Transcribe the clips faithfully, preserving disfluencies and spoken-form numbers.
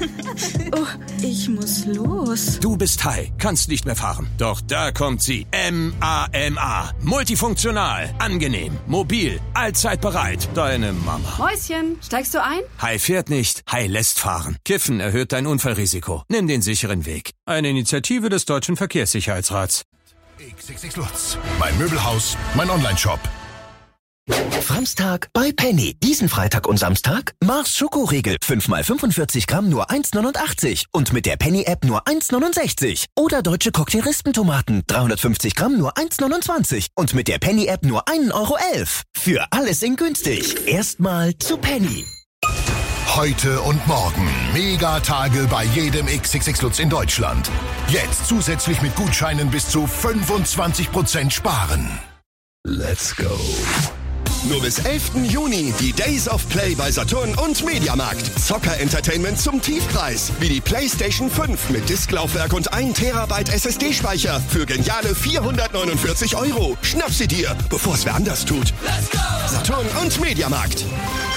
Oh, ich muss los. Du bist high, kannst nicht mehr fahren. Doch da kommt sie. M A M A. Multifunktional, angenehm, mobil, allzeit bereit. Deine Mama. Mäuschen, steigst du ein? High fährt nicht, High lässt fahren. Kiffen erhöht dein Unfallrisiko. Nimm den sicheren Weg. Eine Initiative des Deutschen Verkehrssicherheitsrats. X X X Lutz. Mein Möbelhaus, mein Onlineshop. Samstag bei Penny. Diesen Freitag und Samstag Mars Schokoriegel. fünf mal fünfundvierzig Gramm nur eins neunundachtzig. Und mit der Penny-App nur eins neunundsechzig. Oder deutsche Cocktail-Rispentomaten. dreihundertfünfzig Gramm nur eins neunundzwanzig. Und mit der Penny-App nur ein Euro elf. Für alles in günstig. Erstmal zu Penny. Heute und morgen Megatage bei jedem X X X Lutz in Deutschland. Jetzt zusätzlich mit Gutscheinen bis zu fünfundzwanzig Prozent sparen. Let's go. Nur bis elften Juni die Days of Play bei Saturn und Mediamarkt. Zocker-Entertainment zum Tiefpreis. Wie die PlayStation fünf mit Disklaufwerk und ein Terabyte S S D-Speicher für geniale vierhundertneunundvierzig Euro. Schnapp sie dir, bevor es wer anders tut. Let's go! Saturn und Mediamarkt.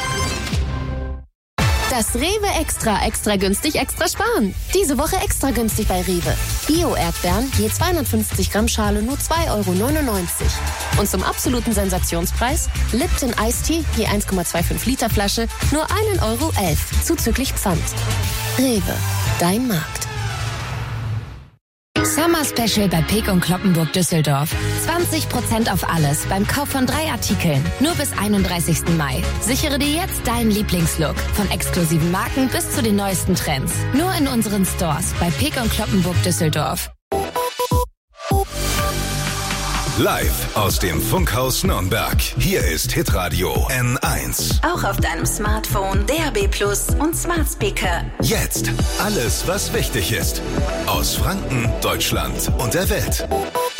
Das Rewe Extra, extra günstig, extra sparen. Diese Woche extra günstig bei Rewe. Bio-Erdbeeren, je zweihundertfünfzig Gramm Schale, nur zwei Euro neunundneunzig. Und zum absoluten Sensationspreis, Lipton Iced Tea, je eins Komma fünfundzwanzig Liter Flasche, nur ein Euro elf, zuzüglich Pfand. Rewe, dein Markt. Summer Special bei Peek und Cloppenburg Düsseldorf. zwanzig Prozent auf alles beim Kauf von drei Artikeln. Nur bis einunddreißigsten Mai. Sichere dir jetzt deinen Lieblingslook. Von exklusiven Marken bis zu den neuesten Trends. Nur in unseren Stores bei Peek und Cloppenburg Düsseldorf. Live aus dem Funkhaus Nürnberg. Hier ist Hitradio N eins. Auch auf deinem Smartphone, D A B Plus und Smart Speaker. Jetzt alles, was wichtig ist. Aus Franken, Deutschland und der Welt.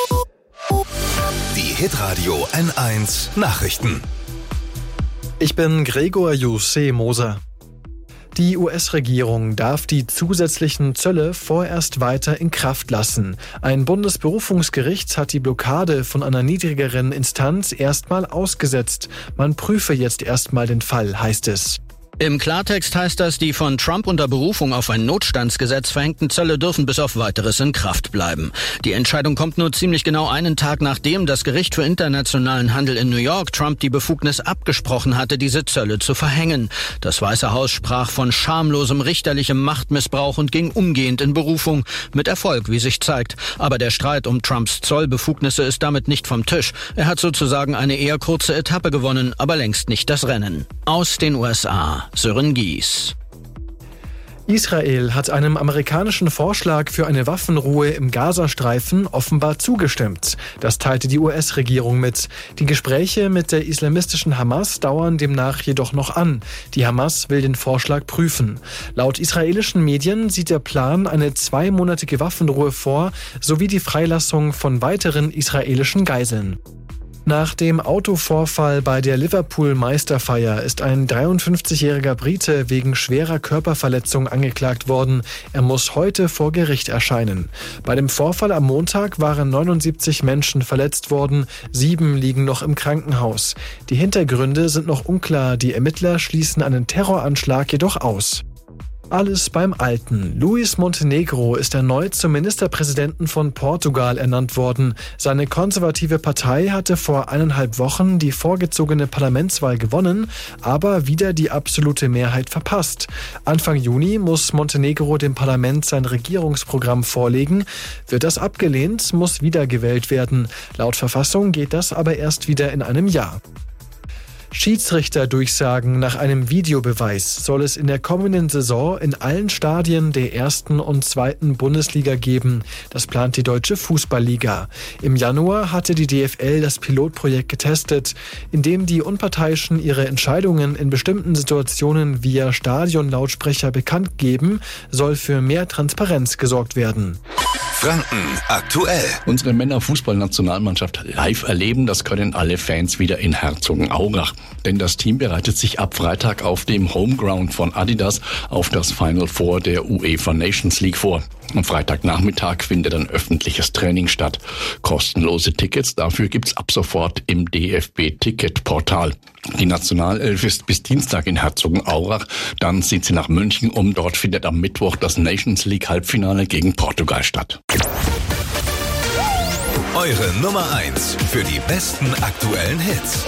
Die Hitradio N eins Nachrichten. Ich bin Gregor Jussi Moser. Die U S-Regierung darf die zusätzlichen Zölle vorerst weiter in Kraft lassen. Ein Bundesberufungsgericht hat die Blockade von einer niedrigeren Instanz erstmal ausgesetzt. Man prüfe jetzt erstmal den Fall, heißt es. Im Klartext heißt das, die von Trump unter Berufung auf ein Notstandsgesetz verhängten Zölle dürfen bis auf Weiteres in Kraft bleiben. Die Entscheidung kommt nur ziemlich genau einen Tag nachdem das Gericht für internationalen Handel in New York Trump die Befugnis abgesprochen hatte, diese Zölle zu verhängen. Das Weiße Haus sprach von schamlosem richterlichem Machtmissbrauch und ging umgehend in Berufung. Mit Erfolg, wie sich zeigt. Aber der Streit um Trumps Zollbefugnisse ist damit nicht vom Tisch. Er hat sozusagen eine eher kurze Etappe gewonnen, aber längst nicht das Rennen. Aus den U S A. Sören Gies. Israel hat einem amerikanischen Vorschlag für eine Waffenruhe im Gazastreifen offenbar zugestimmt. Das teilte die U S-Regierung mit. Die Gespräche mit der islamistischen Hamas dauern demnach jedoch noch an. Die Hamas will den Vorschlag prüfen. Laut israelischen Medien sieht der Plan eine zweimonatige Waffenruhe vor, sowie die Freilassung von weiteren israelischen Geiseln. Nach dem Autovorfall bei der Liverpool-Meisterfeier ist ein dreiundfünfzigjähriger Brite wegen schwerer Körperverletzung angeklagt worden. Er muss heute vor Gericht erscheinen. Bei dem Vorfall am Montag waren neunundsiebzig Menschen verletzt worden. Sieben liegen noch im Krankenhaus. Die Hintergründe sind noch unklar. Die Ermittler schließen einen Terroranschlag jedoch aus. Alles beim Alten. Luis Montenegro ist erneut zum Ministerpräsidenten von Portugal ernannt worden. Seine konservative Partei hatte vor eineinhalb Wochen die vorgezogene Parlamentswahl gewonnen, aber wieder die absolute Mehrheit verpasst. Anfang Juni muss Montenegro dem Parlament sein Regierungsprogramm vorlegen. Wird das abgelehnt, muss wiedergewählt werden. Laut Verfassung geht das aber erst wieder in einem Jahr. Schiedsrichterdurchsagen nach einem Videobeweis soll es in der kommenden Saison in allen Stadien der ersten und zweiten Bundesliga geben. Das plant die Deutsche Fußballliga. Im Januar hatte die D F L das Pilotprojekt getestet, in dem die Unparteiischen ihre Entscheidungen in bestimmten Situationen via Stadionlautsprecher bekannt geben, soll für mehr Transparenz gesorgt werden. Franken aktuell. Unsere Männerfußballnationalmannschaft live erleben, das können alle Fans wieder in Herzogenaurach. Denn das Team bereitet sich ab Freitag auf dem Homeground von Adidas auf das Final Four der UEFA Nations League vor. Am Freitagnachmittag findet ein öffentliches Training statt. Kostenlose Tickets dafür gibt's ab sofort im D F B-Ticket-Portal. Die Nationalelf ist bis Dienstag in Herzogenaurach, dann zieht sie nach München um. Dort findet am Mittwoch das Nations League Halbfinale gegen Portugal statt. Eure Nummer eins für die besten aktuellen Hits.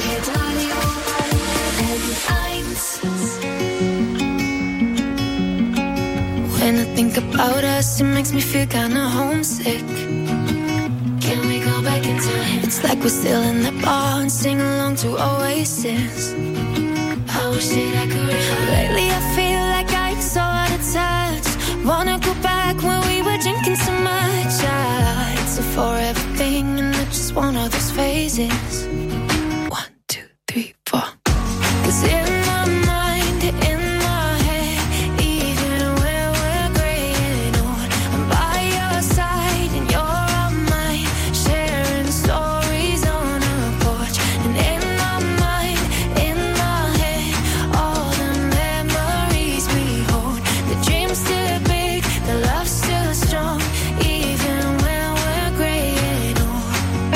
When I think about us, it makes me feel kinda homesick. Can we go back in time? It's like we're still in the bar and sing along to Oasis. I wish that I could. Lately I feel like I'm so out of touch. Wanna go back when we were drinking so much. Ah, it's a forever thing and it's just one of those phases. One, two, three, four. 'Cause in my mind, in my head, even when we're graying old, I'm by your side and you're on mine, sharing stories on a porch. And in my mind, in my head, all the memories we hold. The dream's still big, the love's still strong, even when we're graying old.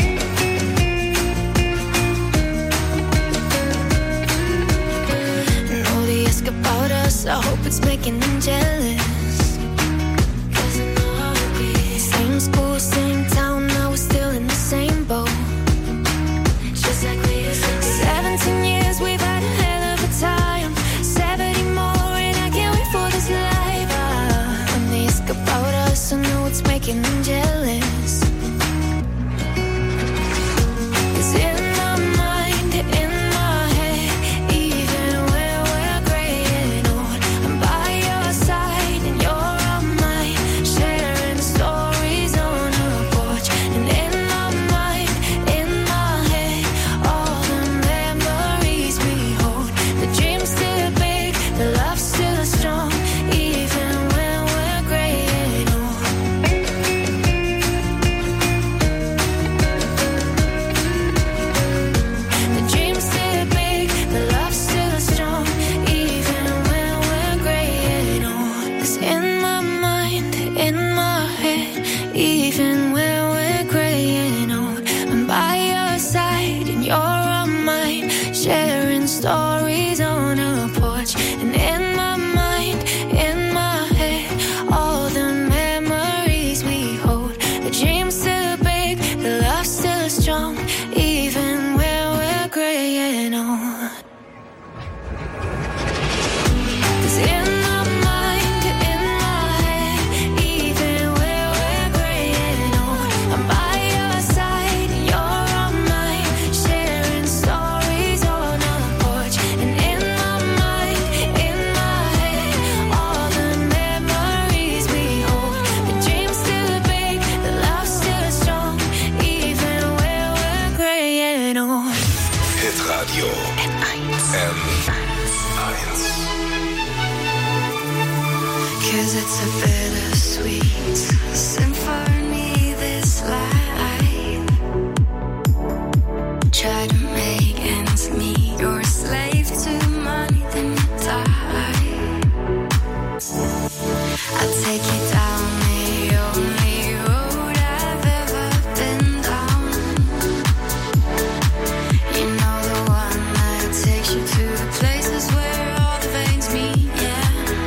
And all the ask about us, I hope it's making them jealous. 'Cause I know how it be. Same school, same town, now we're still in the same boat. Just like we used to be. Seventeen years, we've had a hell of a time. Seventy more, and I can't wait for this life. Ah, when they ask about us, I know it's making them jealous. 'Cause in my mind, in my head, even when we're graying old, I'm by your side and you're on mine, sharing stories on a porch. And in my mind, in my head, all the memories we hold. The dream's still big, the love's still strong, even when we're graying old. The dream's still big, the love's still strong, even when we're graying old. 'Cause in my mind, in my head, even when we're graying old, I'm by your side and you're on mine, sharing stories on a porch. And in my mind, in my head, all the memories we hold. The dream's still big, the love's still strong, even when we're graying old. 'Cause in my mind, in my head, even when we're graying old, I'm by your side and you're on mine, sharing stories on a porch. And in my mind, in my head, all the memories we hold. The dream's still big, the love's still strong, even when we're graying old. Hitradio N eins. 'Cause it's a bittersweet symphony, this life. Try to make ends meet. You're a slave to money, then you die. I'll take you down the only road I've ever been down. You know, the one that takes you to the places where all the veins meet, yeah.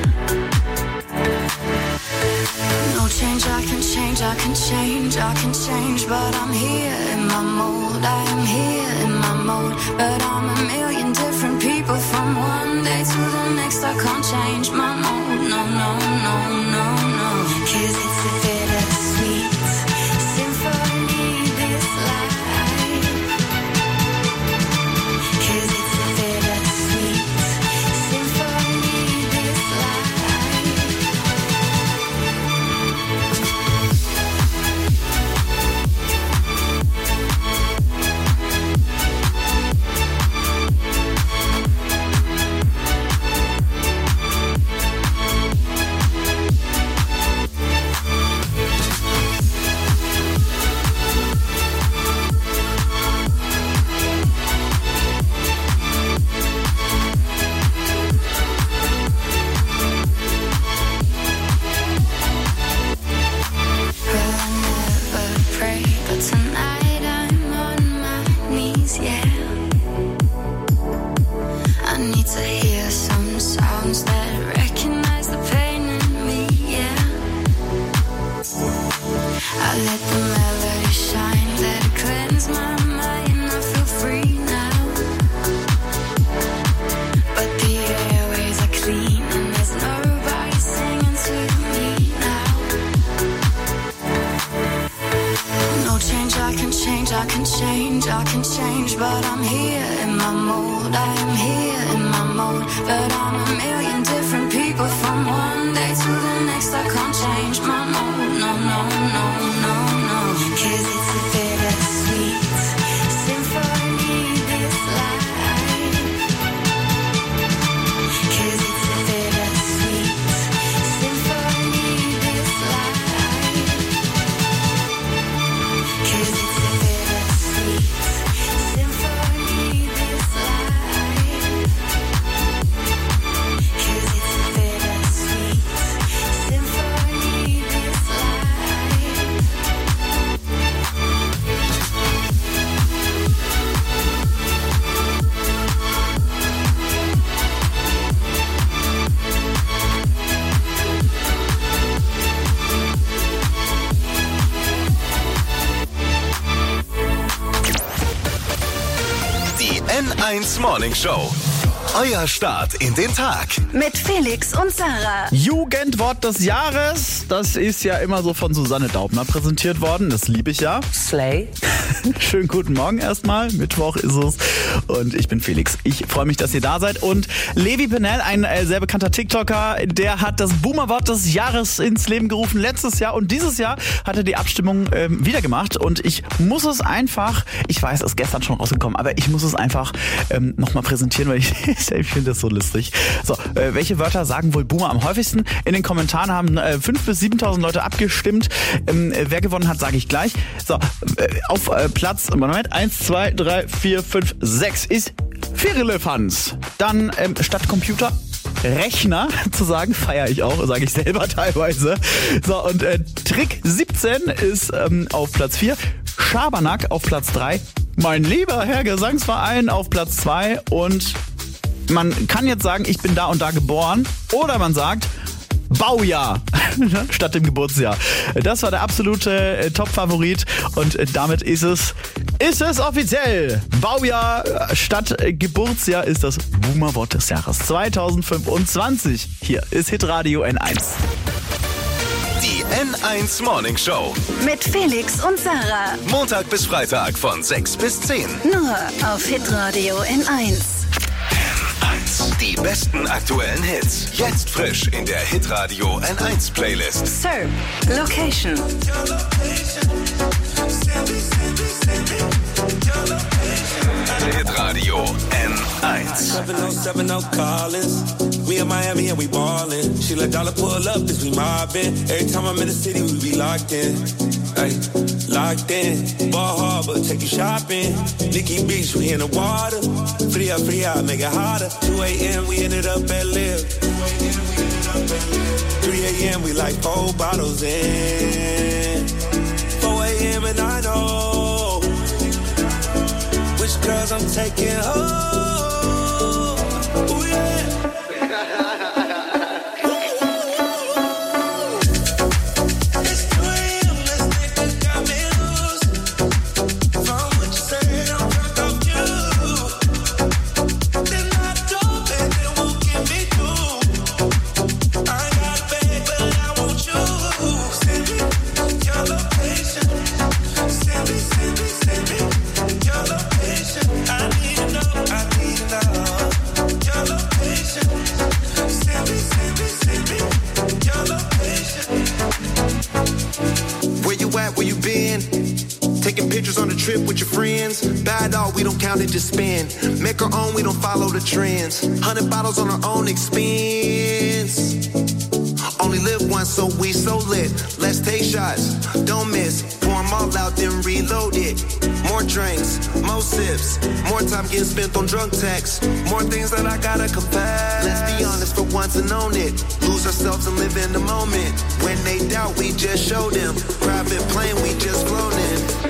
No change, I can change, I can change, I can change, but I'm here in my mold, I am here in my mode, but I'm a million different people from one day to the next. I can't change my mode, no, no, no, no, no. 'Cause it's a bittersweet symphony, this life. 'Cause it's a bittersweet symphony, this life. let the melody shine, let it cleanse my mind. I feel free now, but the airways are clean and there's nobody singing to me now. No change, I can change, I can change, I can change, but I'm here in my mode. I am here in my mode, but I'm a million different people from one day to the next. I can't change my mode, no, no, no, no, no. 'Cause it's a bittersweet symphony, this life. 'Cause it's a bittersweet symphony, this life. 'Cause it's a bittersweet symphony, this life. 'Cause it's a bittersweet symphony, this life. Die N eins Morning Show. Euer Start in den Tag. Mit Felix und Sarah. Jugendwort des Jahres. Das ist ja immer so von Susanne Daubner präsentiert worden. Das liebe ich ja. Slay. Schönen guten Morgen erstmal. Mittwoch ist es. Und ich bin Felix. Ich freue mich, dass ihr da seid. Und Levi Pennell, ein äh, sehr bekannter TikToker, der hat das Boomerwort des Jahres ins Leben gerufen letztes Jahr. Und dieses Jahr hat er die Abstimmung ähm, wieder gemacht. Und ich muss es einfach, ich weiß, es ist gestern schon rausgekommen, aber ich muss es einfach ähm, nochmal präsentieren, weil ich ich finde das so lustig. So, äh, welche Wörter sagen wohl Boomer am häufigsten? In den Kommentaren haben äh, fünftausend bis siebentausend Leute abgestimmt. Ähm, äh, wer gewonnen hat, sage ich gleich. So, äh, auf äh, Platz, Moment, eins, zwei, drei, vier, fünf, sechs ist Firlefanz. Dann ähm, statt Computer Rechner zu sagen, feiere ich auch, sage ich selber teilweise. So, und äh, Trick siebzehn ist ähm, auf Platz vier. Schabernack auf Platz drei. Mein lieber Herr Gesangsverein auf Platz zwei. Und man kann jetzt sagen, ich bin da und da geboren. Oder man sagt Baujahr statt dem Geburtsjahr. Das war der absolute äh, Top-Favorit. Und äh, damit ist es, ist es offiziell. Baujahr statt äh, Geburtsjahr ist das Boomerwort des Jahres zwanzig fünfundzwanzig. Hier ist Hitradio N eins. Die N eins Morning Show. Mit Felix und Sarah. Montag bis Freitag von sechs bis zehn. Nur auf Hitradio N eins. Die besten aktuellen Hits. Jetzt frisch in der Hitradio N eins Playlist. Serb. Location. Hitradio N eins. seven oh seven oh callers. We in Miami and we ballin'. She let dollar pull up, this we mobbin'. Every time I'm in the city, we be locked in. Ay, locked in. Ball Harbor, take you shopping. Nikki Beach, we in the water. Free up, free out, make it harder. two a.m. we ended up at Live. three a.m. we like four bottles in. four a.m. and I know which girls I'm taking home. Ooh, yeah. Trip with your friends, bad dog, we don't count it, just spend. Make our own, we don't follow the trends. Hundred bottles on our own expense. Only live once, so we so lit. Let's take shots, don't miss. Pour them all out, then reload it. More drinks, more sips. More time getting spent on drunk texts. More things that I gotta confess. Let's be honest for once and own it. Lose ourselves and live in the moment. When they doubt, we just show them. Private plane, we just flown in.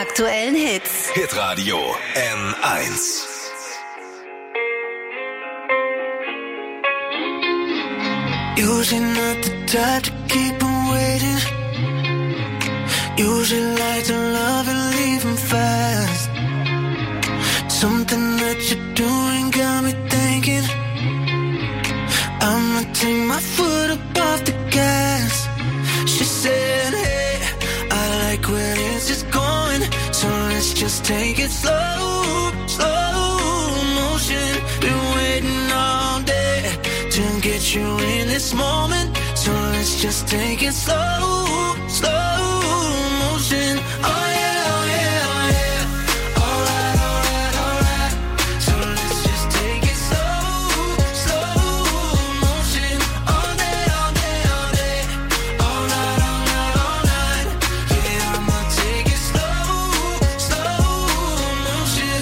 aktuellen Hits. Hitradio N eins. Usually not the type to keep him waiting. Usually like to love and leave him fast. Something that you're doing got me thinking I'ma take my foot up off the gas. She said, hey, I like where this is going, so let's just take it slow, slow motion. Been waiting all day to get you in this moment, so let's just take it slow, slow motion. Oh yeah, oh yeah, oh yeah. Alright, alright, alright. So let's just take it slow, slow motion. All day, all day, all day. All night, all night, all night. Yeah, I'ma take it slow, slow motion.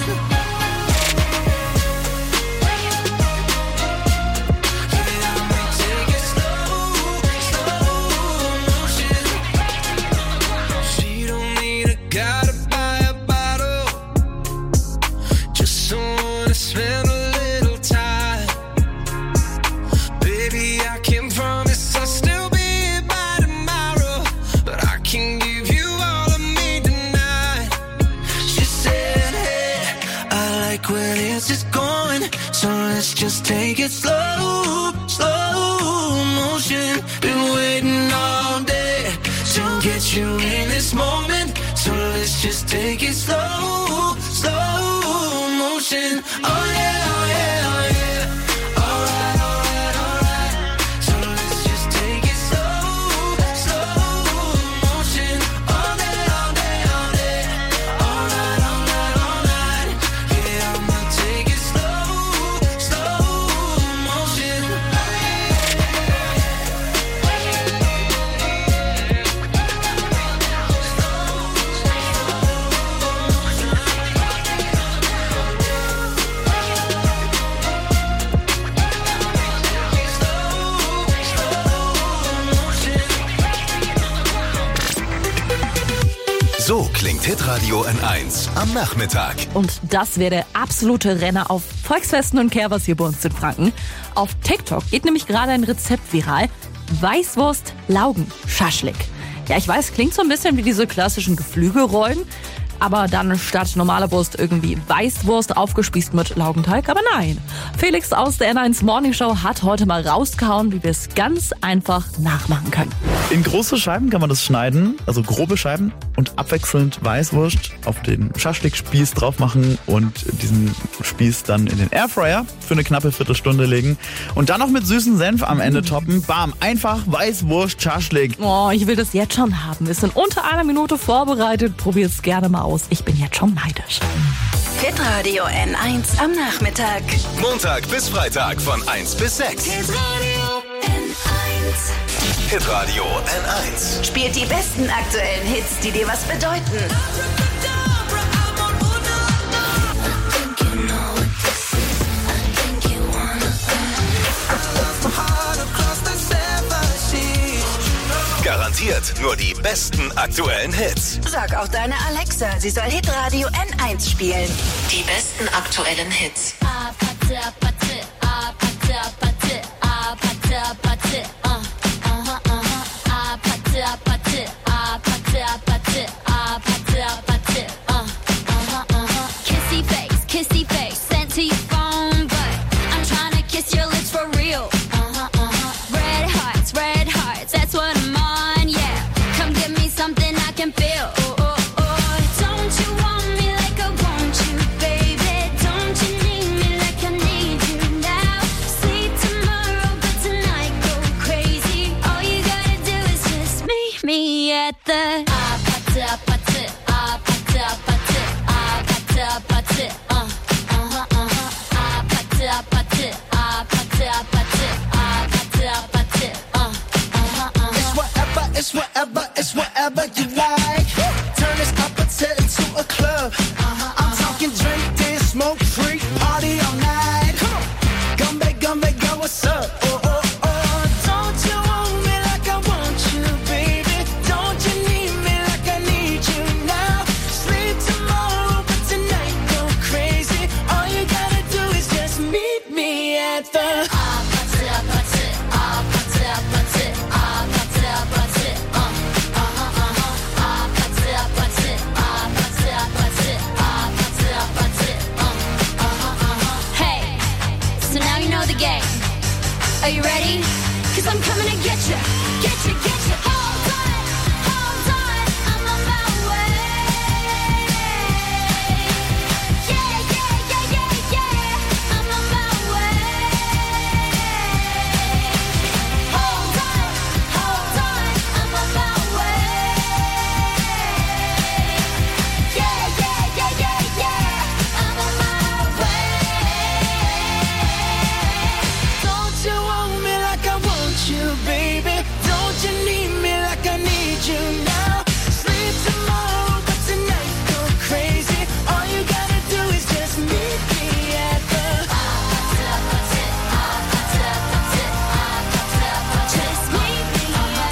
She don't need a guy to buy a bottle, just someone to spend a little time. Baby, I can promise I'll still be here by tomorrow, but I can give you all of me tonight. She said, hey, I like where this is going, so let's just take it slow, slow motion. Been waiting all day to get you in this moment, so let's just take it slow, slow motion. Oh yeah, oh yeah, oh yeah. Alright, alright, alright. So let's just take it slow, slow motion. All day, all day, all day. All night, all night, all night. Yeah, I'ma take it slow, slow motion. So klingt Hitradio N eins am Nachmittag. Und das wäre der absolute Renner auf Volksfesten und Kerbers hier bei uns in Franken. Auf TikTok geht nämlich gerade ein Rezept viral. Weißwurst Laugen Schaschlik. Ja, ich weiß, klingt so ein bisschen wie diese klassischen Geflügelrollen, aber dann statt normaler Wurst irgendwie Weißwurst aufgespießt mit Laugenteig. Aber nein, Felix aus der N eins Morning Show hat heute mal rausgehauen, wie wir es ganz einfach nachmachen können. In große Scheiben kann man das schneiden, also grobe Scheiben, und abwechselnd Weißwurst auf den Schaschlik-Spieß drauf machen und diesen Spieß dann in den Airfryer für eine knappe Viertelstunde legen und dann noch mit süßen Senf am Ende toppen. Bam, einfach Weißwurst Schaschlik. Oh, ich will das jetzt schon haben. Ist in unter einer Minute vorbereitet. Probiert's gerne mal aus. Ich bin jetzt schon neidisch. Hitradio N eins am Nachmittag. Montag bis Freitag von eins bis sechs. Hitradio N eins. Hitradio N eins. Spielt die besten aktuellen Hits, die dir was bedeuten. Garantiert nur die besten aktuellen Hits. Sag auch deiner Alexa, sie soll Hitradio N eins spielen. Die besten aktuellen Hits. Kissy face, kissy face, sent to your phone, but I'm trying to kiss your lips for real. Red hearts, red hearts, that's what I'm on, yeah. Come give me something I can feel. Oh, oh, oh. Don't you want me like I want you, baby? Don't you need me like I need you now? Sleep tomorrow, but tonight go crazy. All you gotta do is just meet me at the ah, pata, pata, ah, pata, pata, ah, pata, pata, uh, uh-huh, uh-huh, ah, pata, pata, ah, pata, pata, ah, pata, pata, uh, uh-huh, uh-huh. It's whatever, it's whatever, it's whatever you like. Turn this up into a club. I'm talking drink, dance, smoke, freak, party all night. Come on, come back, come back, girl, what's up? Oh, oh, oh, don't you want me like I want you, baby? Don't you need me like I need you now? Sleep at the ah, party, ah, party, ah, party, ah, party, ah, party, ah, party, uh, uh-huh, uh-huh, ah, party, ah, party, ah, party, ah, party, ah, party, ah, party, uh, uh-huh, uh-huh. Hey, so now you know the game. Are you ready? 'Cause I'm coming to get you, get you, get you. Hold on, hold on, I'm on my way. Yeah, yeah, yeah, yeah, yeah, I'm on my way. Hold on, hold on, I'm on my way. Yeah, yeah, yeah, yeah, yeah, I'm on my way. Don't you want me like I want you, baby? Don't you need me like I need you now? Sleep tomorrow, but tonight go crazy. All you gotta do is just meet me at the just meet me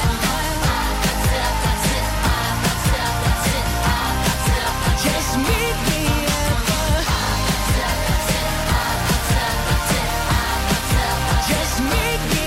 just meet me just meet me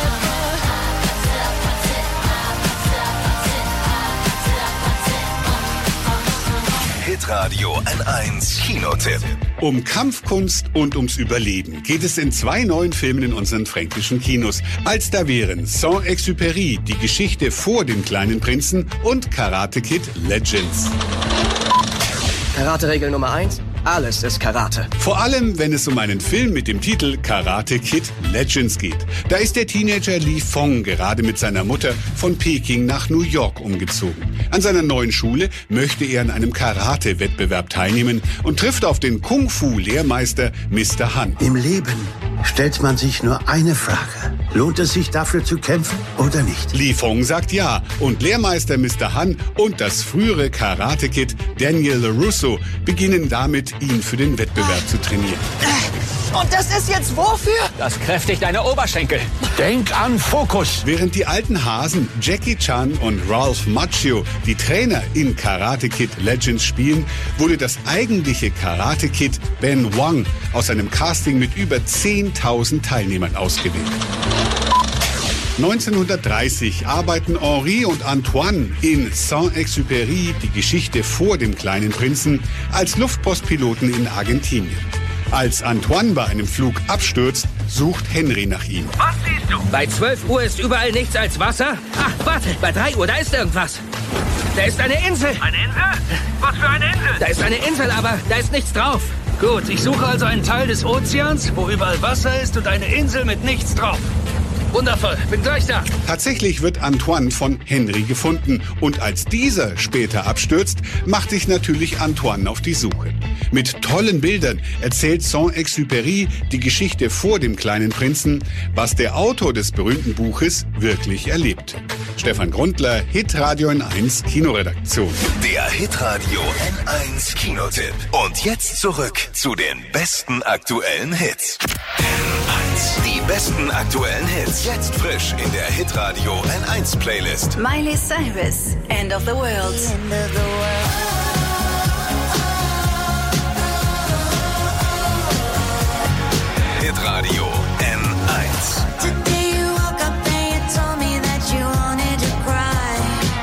Hitradio N eins Kinotipp. Um Kampfkunst und ums Überleben geht es in zwei neuen Filmen in unseren fränkischen Kinos. Als da wären Saint-Exupéry, die Geschichte vor dem kleinen Prinzen und Karate Kid Legends. Karate-Regel Nummer eins. Alles ist Karate. Vor allem, wenn es um einen Film mit dem Titel Karate Kid Legends geht. Da ist der Teenager Li Fong gerade mit seiner Mutter von Peking nach New York umgezogen. An seiner neuen Schule möchte er an einem Karate-Wettbewerb teilnehmen und trifft auf den Kung-Fu-Lehrmeister Mister Han. Im Leben stellt man sich nur eine Frage. Lohnt es sich dafür zu kämpfen oder nicht? Li Fong sagt ja und Lehrmeister Mister Han und das frühere Karate-Kid Daniel LaRusso beginnen damit, ihn für den Wettbewerb zu trainieren. Und das ist jetzt wofür? Das kräftigt deine Oberschenkel. Denk an Fokus. Während die alten Hasen Jackie Chan und Ralph Macchio die Trainer in Karate Kid Legends spielen, wurde das eigentliche Karate Kid Ben Wang aus einem Casting mit über zehntausend Teilnehmern ausgewählt. neunzehnhundertdreißig arbeiten Henri und Antoine in Saint-Exupéry, die Geschichte vor dem kleinen Prinzen, als Luftpostpiloten in Argentinien. Als Antoine bei einem Flug abstürzt, sucht Henry nach ihm. Was siehst du? Bei zwölf Uhr ist überall nichts als Wasser. Ach, warte, bei drei Uhr, da ist irgendwas. Da ist eine Insel. Eine Insel? Was für eine Insel? Da ist eine Insel, aber da ist nichts drauf. Gut, ich suche also einen Teil des Ozeans, wo überall Wasser ist und eine Insel mit nichts drauf. Wundervoll, bin gleich da. Tatsächlich wird Antoine von Henry gefunden und als dieser später abstürzt, macht sich natürlich Antoine auf die Suche. Mit tollen Bildern erzählt Saint-Exupéry die Geschichte vor dem kleinen Prinzen, was der Autor des berühmten Buches wirklich erlebte. Stefan Grundler, Hitradio N eins Kinoredaktion. Der Hitradio N eins Kinotipp. Und jetzt zurück zu den besten aktuellen Hits. N eins. Die besten aktuellen Hits. Jetzt frisch in der Hitradio N eins Playlist. Miley Cyrus, End of the World. End of the world. Hitradio N eins. Today you woke up and you told me that you wanted to cry.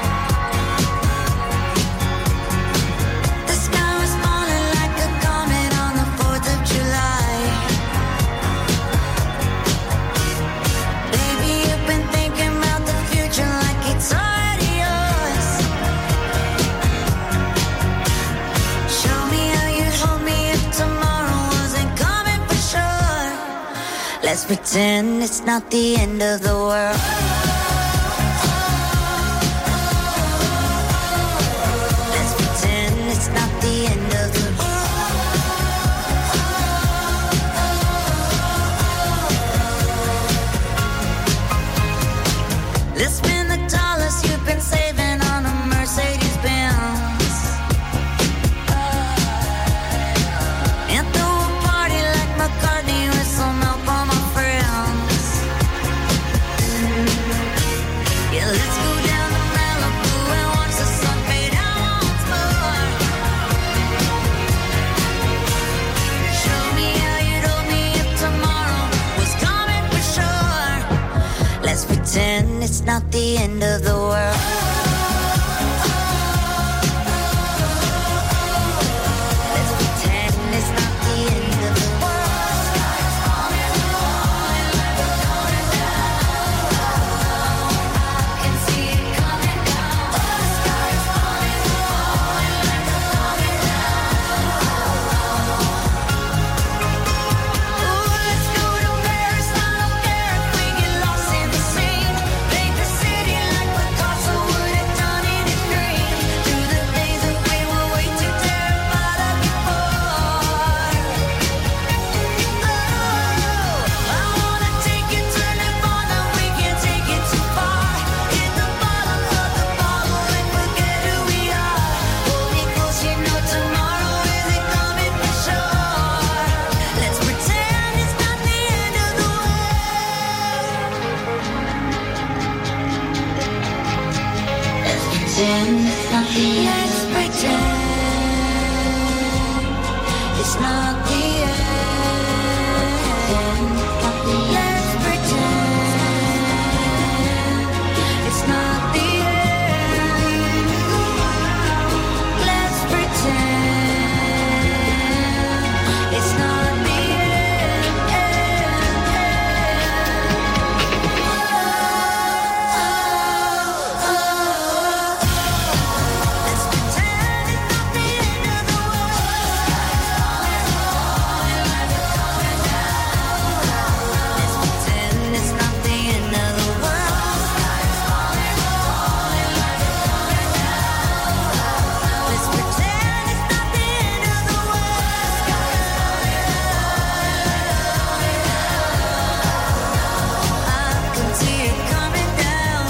The sky was falling like a comet on the fourth of July. Baby, you've been thinking about the future like it's already yours. Show me how you'd hold me if tomorrow wasn't coming for sure. Let's pretend it's not the end of the world. Let's pretend it's not the end of the world. Let's spend the dollars you've been saving on a Mercedes Benz. And throw a party like McCartney with some help on my friends. pretend it's not the end of the world. Let's pretend it's not the end of the world. Sky's falling, falling like a falling down. I can see it coming down. The sky's falling, falling like a falling down. Ooh, let's go to Paris, I don't care if we get lost in the scene. Paint the city like Picasso would have done it in green. Through the days that we were way too terrified of get bored. Oh, I wanna take it, turn it on, now we can't take it too far. Hit the bottom of the bottle and forget who we are. Hold me close, you know tomorrow isn't coming for sure. Let's pretend it's not the end of the world. Let's pretend it's not the end. Let's pretend it's not the end. Let's pretend it's not the end. Let's pretend it's not the end. It's not the end of the world. Let's pretend it's not the end of the world. I can see it coming down.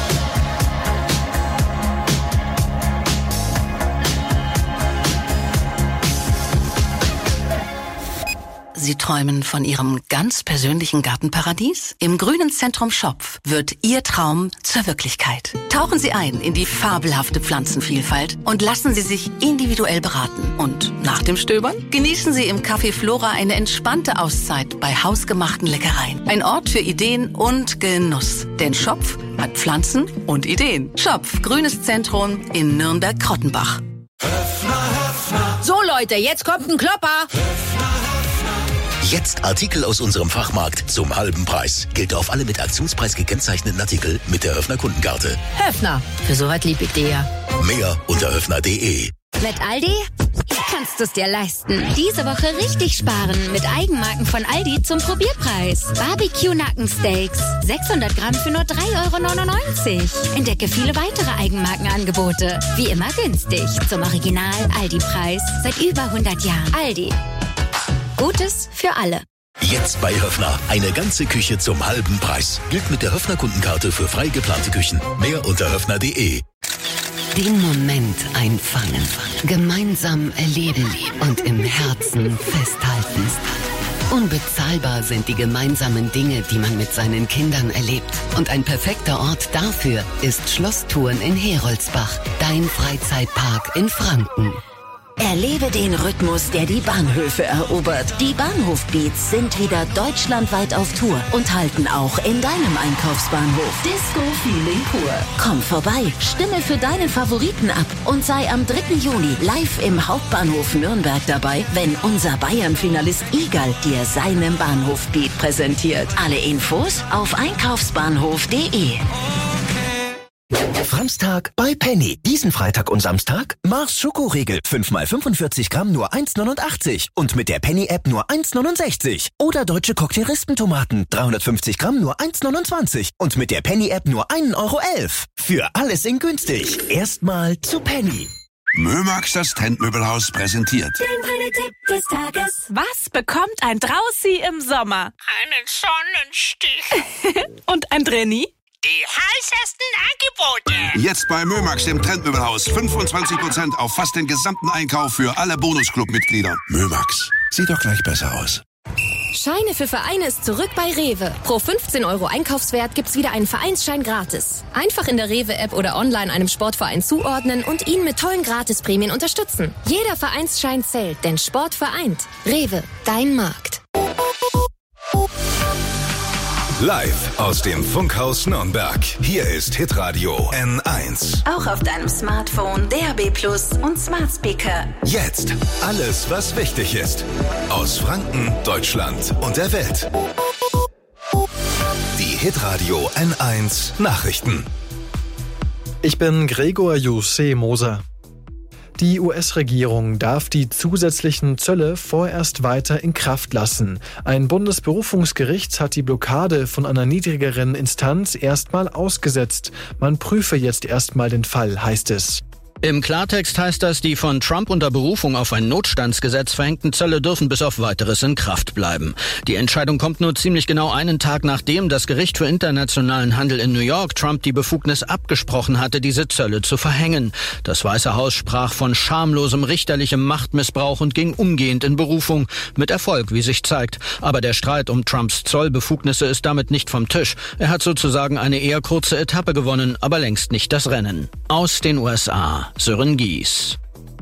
Sie träumen von Ihrem ganz persönlichen Gartenparadies? Im Grünen Zentrum Schopf wird Ihr Traum zur Wirklichkeit. Tauchen Sie ein in die fabelhafte Pflanzenvielfalt und lassen Sie sich individuell beraten. Und nach dem Stöbern genießen Sie im Café Flora eine entspannte Auszeit bei hausgemachten Leckereien. Ein Ort für Ideen und Genuss. Denn Schopf hat Pflanzen und Ideen. Schopf, Grünes Zentrum in Nürnberg-Krottenbach. So Leute, jetzt kommt ein Klopper. Jetzt Artikel aus unserem Fachmarkt zum halben Preis. Gilt auf alle mit Aktionspreis gekennzeichneten Artikel mit der Höfner Kundenkarte. Höfner, für sowas lieb ich dir ja. Mehr unter höfner punkt de. Mit Aldi? Hier kannst du es dir leisten. Diese Woche richtig sparen mit Eigenmarken von Aldi zum Probierpreis. Barbecue-Nackensteaks. sechshundert Gramm für nur drei Euro neunundneunzig. Entdecke viele weitere Eigenmarkenangebote. Wie immer günstig. Zum Original-Aldi-Preis. Seit über hundert Jahren. Aldi. Gutes für alle. Jetzt bei Höfner. Eine ganze Küche zum halben Preis. Gilt mit der Höfner Kundenkarte für frei geplante Küchen. Mehr unter höfner punkt de. Den Moment einfangen, gemeinsam erleben und im Herzen festhalten. Unbezahlbar sind die gemeinsamen Dinge, die man mit seinen Kindern erlebt. Und ein perfekter Ort dafür ist Schlosstouren in Heroldsbach, dein Freizeitpark in Franken. Erlebe den Rhythmus, der die Bahnhöfe erobert. Die Bahnhof-Beats sind wieder deutschlandweit auf Tour und halten auch in deinem Einkaufsbahnhof. Disco-Feeling pur. Komm vorbei, stimme für deinen Favoriten ab und sei am dritten Juni live im Hauptbahnhof Nürnberg dabei, wenn unser Bayern-Finalist Igal dir seinen Bahnhof-Beat präsentiert. Alle Infos auf einkaufsbahnhof punkt de. Franztag bei Penny. Diesen Freitag und Samstag Mars Schokoriegel. fünf mal fünfundvierzig Gramm nur eins neunundachtzig. Und mit der Penny-App nur eins neunundsechzig. Oder deutsche Cocktail-Rispentomaten. dreihundertfünfzig Gramm nur eins neunundzwanzig. Und mit der Penny-App nur ein Euro elf. Für alles in günstig. Erstmal zu Penny. Mömax, das Trendmöbelhaus, präsentiert. Der Tipp des Tages. Was bekommt ein Draußi im Sommer? Einen Sonnenstich. Und ein Drenni? Die heißesten Angebote. Jetzt bei Mömax, dem Trendmöbelhaus. fünfundzwanzig Prozent auf fast den gesamten Einkauf für alle Bonusclub-Mitglieder. Mömax, sieht doch gleich besser aus. Scheine für Vereine ist zurück bei Rewe. Pro fünfzehn Euro Einkaufswert gibt's wieder einen Vereinsschein gratis. Einfach in der Rewe-App oder online einem Sportverein zuordnen und ihn mit tollen Gratisprämien unterstützen. Jeder Vereinsschein zählt, denn Sport vereint. Rewe, dein Markt. Live aus dem Funkhaus Nürnberg. Hier ist Hitradio N eins. Auch auf deinem Smartphone, D A B Plus und Smart Speaker. Jetzt alles, was wichtig ist. Aus Franken, Deutschland und der Welt. Die Hitradio N eins Nachrichten. Ich bin Gregor Jussi Moser. Die U S-Regierung darf die zusätzlichen Zölle vorerst weiter in Kraft lassen. Ein Bundesberufungsgericht hat die Blockade von einer niedrigeren Instanz erstmal ausgesetzt. Man prüfe jetzt erstmal den Fall, heißt es. Im Klartext heißt das, die von Trump unter Berufung auf ein Notstandsgesetz verhängten Zölle dürfen bis auf Weiteres in Kraft bleiben. Die Entscheidung kommt nur ziemlich genau einen Tag nachdem das Gericht für internationalen Handel in New York Trump die Befugnis abgesprochen hatte, diese Zölle zu verhängen. Das Weiße Haus sprach von schamlosem richterlichem Machtmissbrauch und ging umgehend in Berufung. Mit Erfolg, wie sich zeigt. Aber der Streit um Trumps Zollbefugnisse ist damit nicht vom Tisch. Er hat sozusagen eine eher kurze Etappe gewonnen, aber längst nicht das Rennen. Aus den U S A. Sören Gies.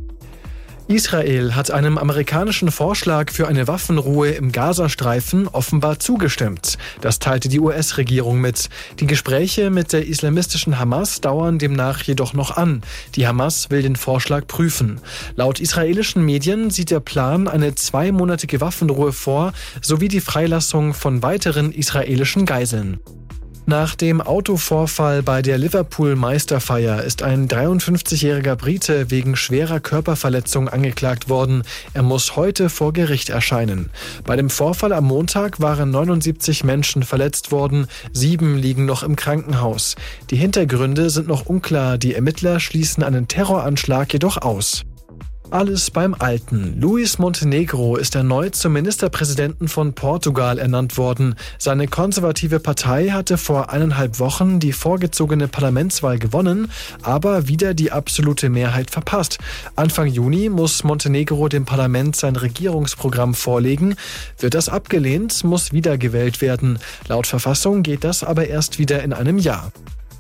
Israel hat einem amerikanischen Vorschlag für eine Waffenruhe im Gazastreifen offenbar zugestimmt. Das teilte die U S-Regierung mit. Die Gespräche mit der islamistischen Hamas dauern demnach jedoch noch an. Die Hamas will den Vorschlag prüfen. Laut israelischen Medien sieht der Plan eine zweimonatige Waffenruhe vor, sowie die Freilassung von weiteren israelischen Geiseln. Nach dem Autovorfall bei der Liverpool-Meisterfeier ist ein dreiundfünfzigjähriger Brite wegen schwerer Körperverletzung angeklagt worden. Er muss heute vor Gericht erscheinen. Bei dem Vorfall am Montag waren neunundsiebzig Menschen verletzt worden. Sieben liegen noch im Krankenhaus. Die Hintergründe sind noch unklar. Die Ermittler schließen einen Terroranschlag jedoch aus. Alles beim Alten. Luis Montenegro ist erneut zum Ministerpräsidenten von Portugal ernannt worden. Seine konservative Partei hatte vor eineinhalb Wochen die vorgezogene Parlamentswahl gewonnen, aber wieder die absolute Mehrheit verpasst. Anfang Juni muss Montenegro dem Parlament sein Regierungsprogramm vorlegen. Wird das abgelehnt, muss wiedergewählt werden. Laut Verfassung geht das aber erst wieder in einem Jahr.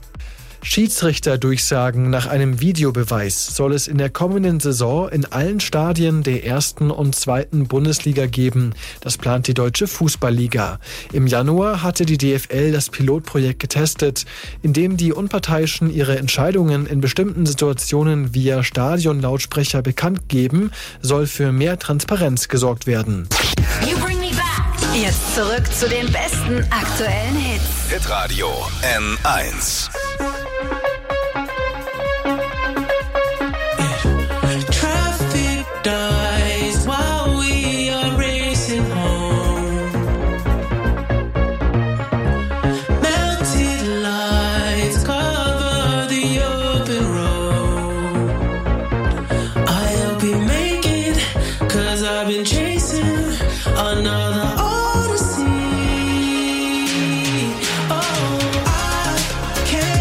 Schiedsrichterdurchsagen nach einem Videobeweis soll es in der kommenden Saison in allen Stadien der ersten und zweiten Bundesliga geben. Das plant die Deutsche Fußballliga. Im Januar hatte die D F L das Pilotprojekt getestet, indem die Unparteiischen ihre Entscheidungen in bestimmten Situationen via Stadionlautsprecher bekannt geben, soll für mehr Transparenz gesorgt werden. You bring me back. Jetzt zurück zu den besten aktuellen Hits. Hitradio N eins. Dies while we are racing home. Melted lights cover the open road. I'll be making, cause I've been chasing another odyssey. Oh, I can't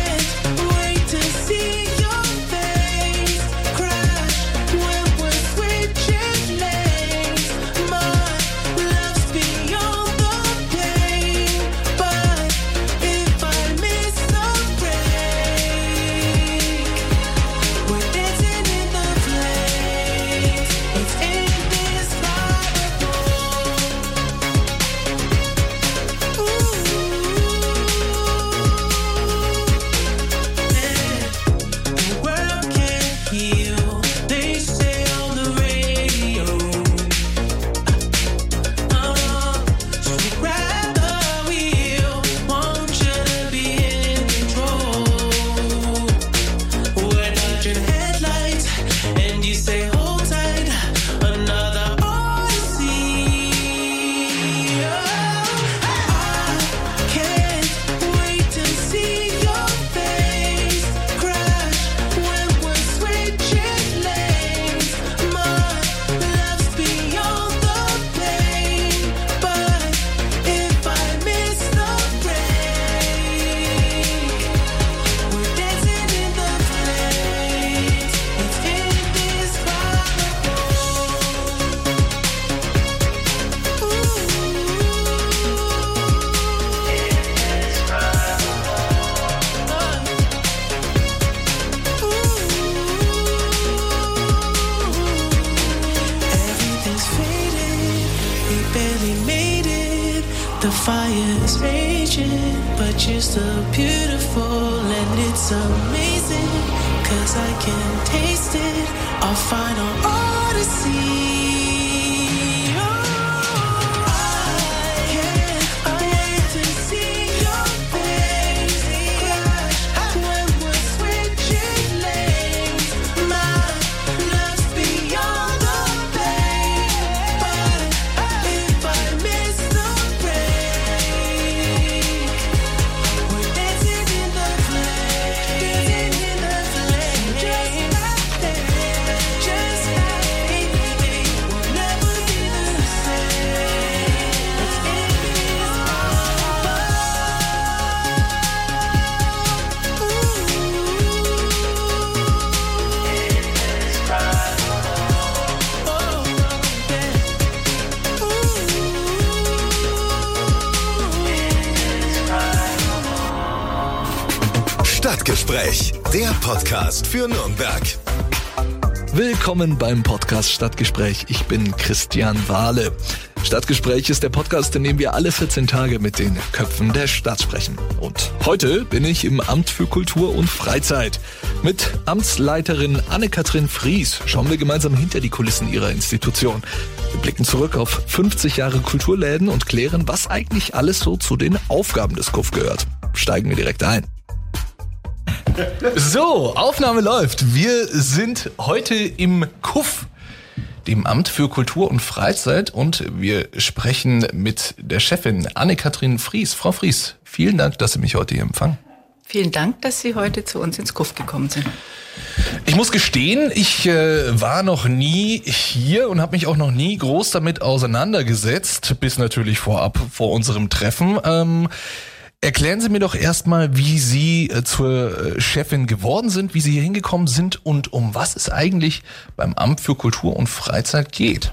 The fire is raging, but you're still beautiful, and it's amazing, cause I can taste it, our final odyssey. Stadtgespräch, der Podcast für Nürnberg. Willkommen beim Podcast Stadtgespräch. Ich bin Christian Wahle. Stadtgespräch ist der Podcast, in dem wir alle vierzehn Tage mit den Köpfen der Stadt sprechen. Und heute bin ich im Amt für Kultur und Freizeit. Mit Amtsleiterin Anne-Kathrin Fries schauen wir gemeinsam hinter die Kulissen ihrer Institution. Wir blicken zurück auf fünfzig Jahre Kulturläden und klären, was eigentlich alles so zu den Aufgaben des K U F gehört. Steigen wir direkt ein. So, Aufnahme läuft. Wir sind heute im K U F, dem Amt für Kultur und Freizeit, und wir sprechen mit der Chefin Anne-Kathrin Fries. Frau Fries, vielen Dank, dass Sie mich heute hier empfangen. Vielen Dank, dass Sie heute zu uns ins K U F gekommen sind. Ich muss gestehen, ich äh, war noch nie hier und habe mich auch noch nie groß damit auseinandergesetzt, bis natürlich vorab vor unserem Treffen. Ähm, Erklären Sie mir doch erstmal, wie Sie äh, zur äh, Chefin geworden sind, wie Sie hier hingekommen sind und um was es eigentlich beim Amt für Kultur und Freizeit geht.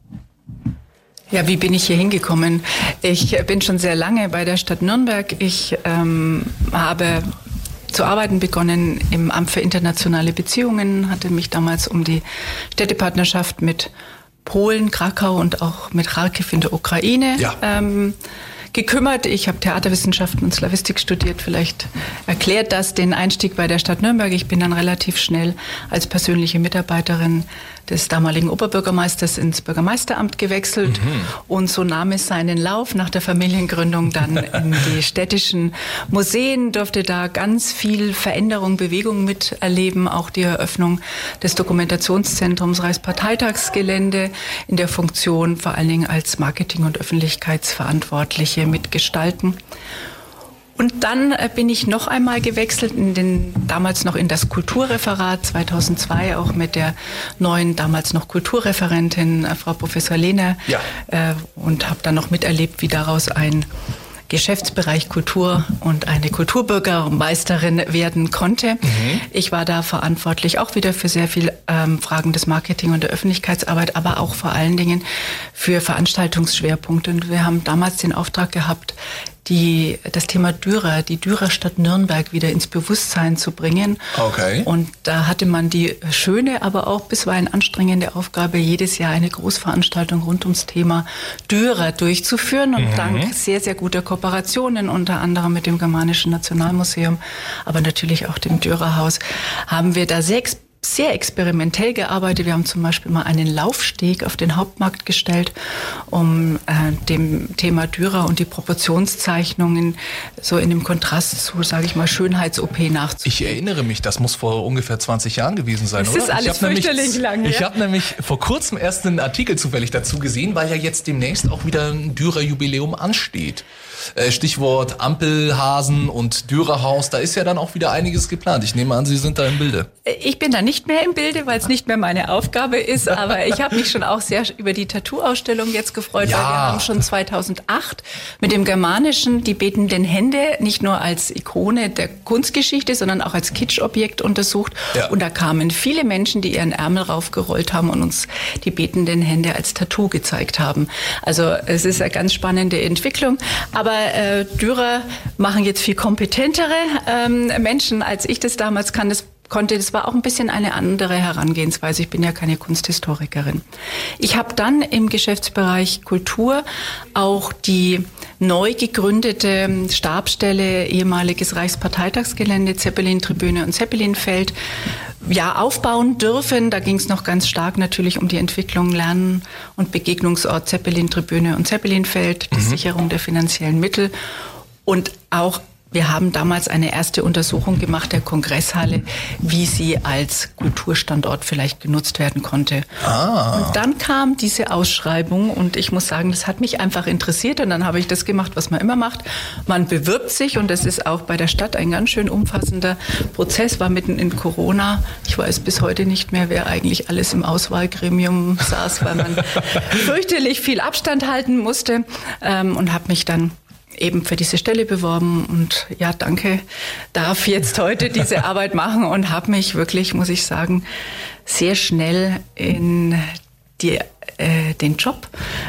Ja, wie bin ich hier hingekommen? Ich bin schon sehr lange bei der Stadt Nürnberg. Ich ähm, habe zu arbeiten begonnen im Amt für internationale Beziehungen, hatte mich damals um die Städtepartnerschaft mit Polen, Krakau und auch mit Charkiw in der Ukraine ja. ähm, gekümmert. Ich habe Theaterwissenschaften und Slawistik studiert. Vielleicht erklärt das den Einstieg bei der Stadt Nürnberg. Ich bin dann relativ schnell als persönliche Mitarbeiterin des damaligen Oberbürgermeisters ins Bürgermeisteramt gewechselt. Mhm. Und so nahm es seinen Lauf nach der Familiengründung dann in die städtischen Museen, durfte da ganz viel Veränderung, Bewegung miterleben, auch die Eröffnung des Dokumentationszentrums Reichsparteitagsgelände in der Funktion vor allen Dingen als Marketing- und Öffentlichkeitsverantwortliche mitgestalten. Und dann bin ich noch einmal gewechselt, in den, damals noch in das Kulturreferat, zweitausendzwei auch mit der neuen, damals noch Kulturreferentin, Frau Professor Lehner, ja. äh, und habe dann noch miterlebt, wie daraus ein Geschäftsbereich Kultur und eine Kulturbürgermeisterin werden konnte. Mhm. Ich war da verantwortlich auch wieder für sehr viel ähm, Fragen des Marketing und der Öffentlichkeitsarbeit, aber auch vor allen Dingen für Veranstaltungsschwerpunkte. Und wir haben damals den Auftrag gehabt, die, das Thema Dürer, die Dürerstadt Nürnberg wieder ins Bewusstsein zu bringen. Okay. Und da hatte man die schöne, aber auch bisweilen anstrengende Aufgabe, jedes Jahr eine Großveranstaltung rund ums Thema Dürer durchzuführen. Und mhm. dank sehr, sehr guter Kooperationen, unter anderem mit dem Germanischen Nationalmuseum, aber natürlich auch dem Dürerhaus, haben wir da sechs sehr experimentell gearbeitet. Wir haben zum Beispiel mal einen Laufsteg auf den Hauptmarkt gestellt, um äh, dem Thema Dürer und die Proportionszeichnungen so in dem Kontrast zu, sage ich mal, Schönheits-O P nachzuziehen. Ich erinnere mich, das muss vor ungefähr zwanzig Jahren gewesen sein, das oder? Das ist alles fürchterlich lang. Ich ja. habe nämlich vor kurzem erst einen Artikel zufällig dazu gesehen, weil ja jetzt demnächst auch wieder ein Dürer-Jubiläum ansteht. Stichwort Ampelhasen und Dürerhaus, da ist ja dann auch wieder einiges geplant. Ich nehme an, Sie sind da im Bilde. Ich bin da nicht mehr im Bilde, weil es nicht mehr meine Aufgabe ist, aber ich habe mich schon auch sehr über die Tattoo-Ausstellung jetzt gefreut, ja. weil wir haben schon zweitausendacht mit dem Germanischen die betenden Hände nicht nur als Ikone der Kunstgeschichte, sondern auch als Kitschobjekt untersucht. Ja. Und da kamen viele Menschen, die ihren Ärmel raufgerollt haben und uns die betenden Hände als Tattoo gezeigt haben. Also es ist eine ganz spannende Entwicklung, aber äh, Dürer machen jetzt viel kompetentere ähm, Menschen, als ich das damals kann. Das konnte, das war auch ein bisschen eine andere Herangehensweise. Ich bin ja keine Kunsthistorikerin. Ich habe dann im Geschäftsbereich Kultur auch die neu gegründete Stabsstelle, ehemaliges Reichsparteitagsgelände, Zeppelin-Tribüne und Zeppelinfeld, ja, aufbauen dürfen. Da ging es noch ganz stark natürlich um die Entwicklung, Lernen und Begegnungsort Zeppelin-Tribüne und Zeppelinfeld, die mhm. Sicherung der finanziellen Mittel und auch wir haben damals eine erste Untersuchung gemacht der Kongresshalle, wie sie als Kulturstandort vielleicht genutzt werden konnte. Ah. Und dann kam diese Ausschreibung und ich muss sagen, das hat mich einfach interessiert und dann habe ich das gemacht, was man immer macht. Man bewirbt sich und das ist auch bei der Stadt ein ganz schön umfassender Prozess, war mitten in Corona. Ich weiß bis heute nicht mehr, wer eigentlich alles im Auswahlgremium saß, weil man fürchterlich viel Abstand halten musste ähm, und habe mich dann eben für diese Stelle beworben und ja, danke, darf jetzt heute diese Arbeit machen und habe mich wirklich, muss ich sagen, sehr schnell in die, äh, den Job,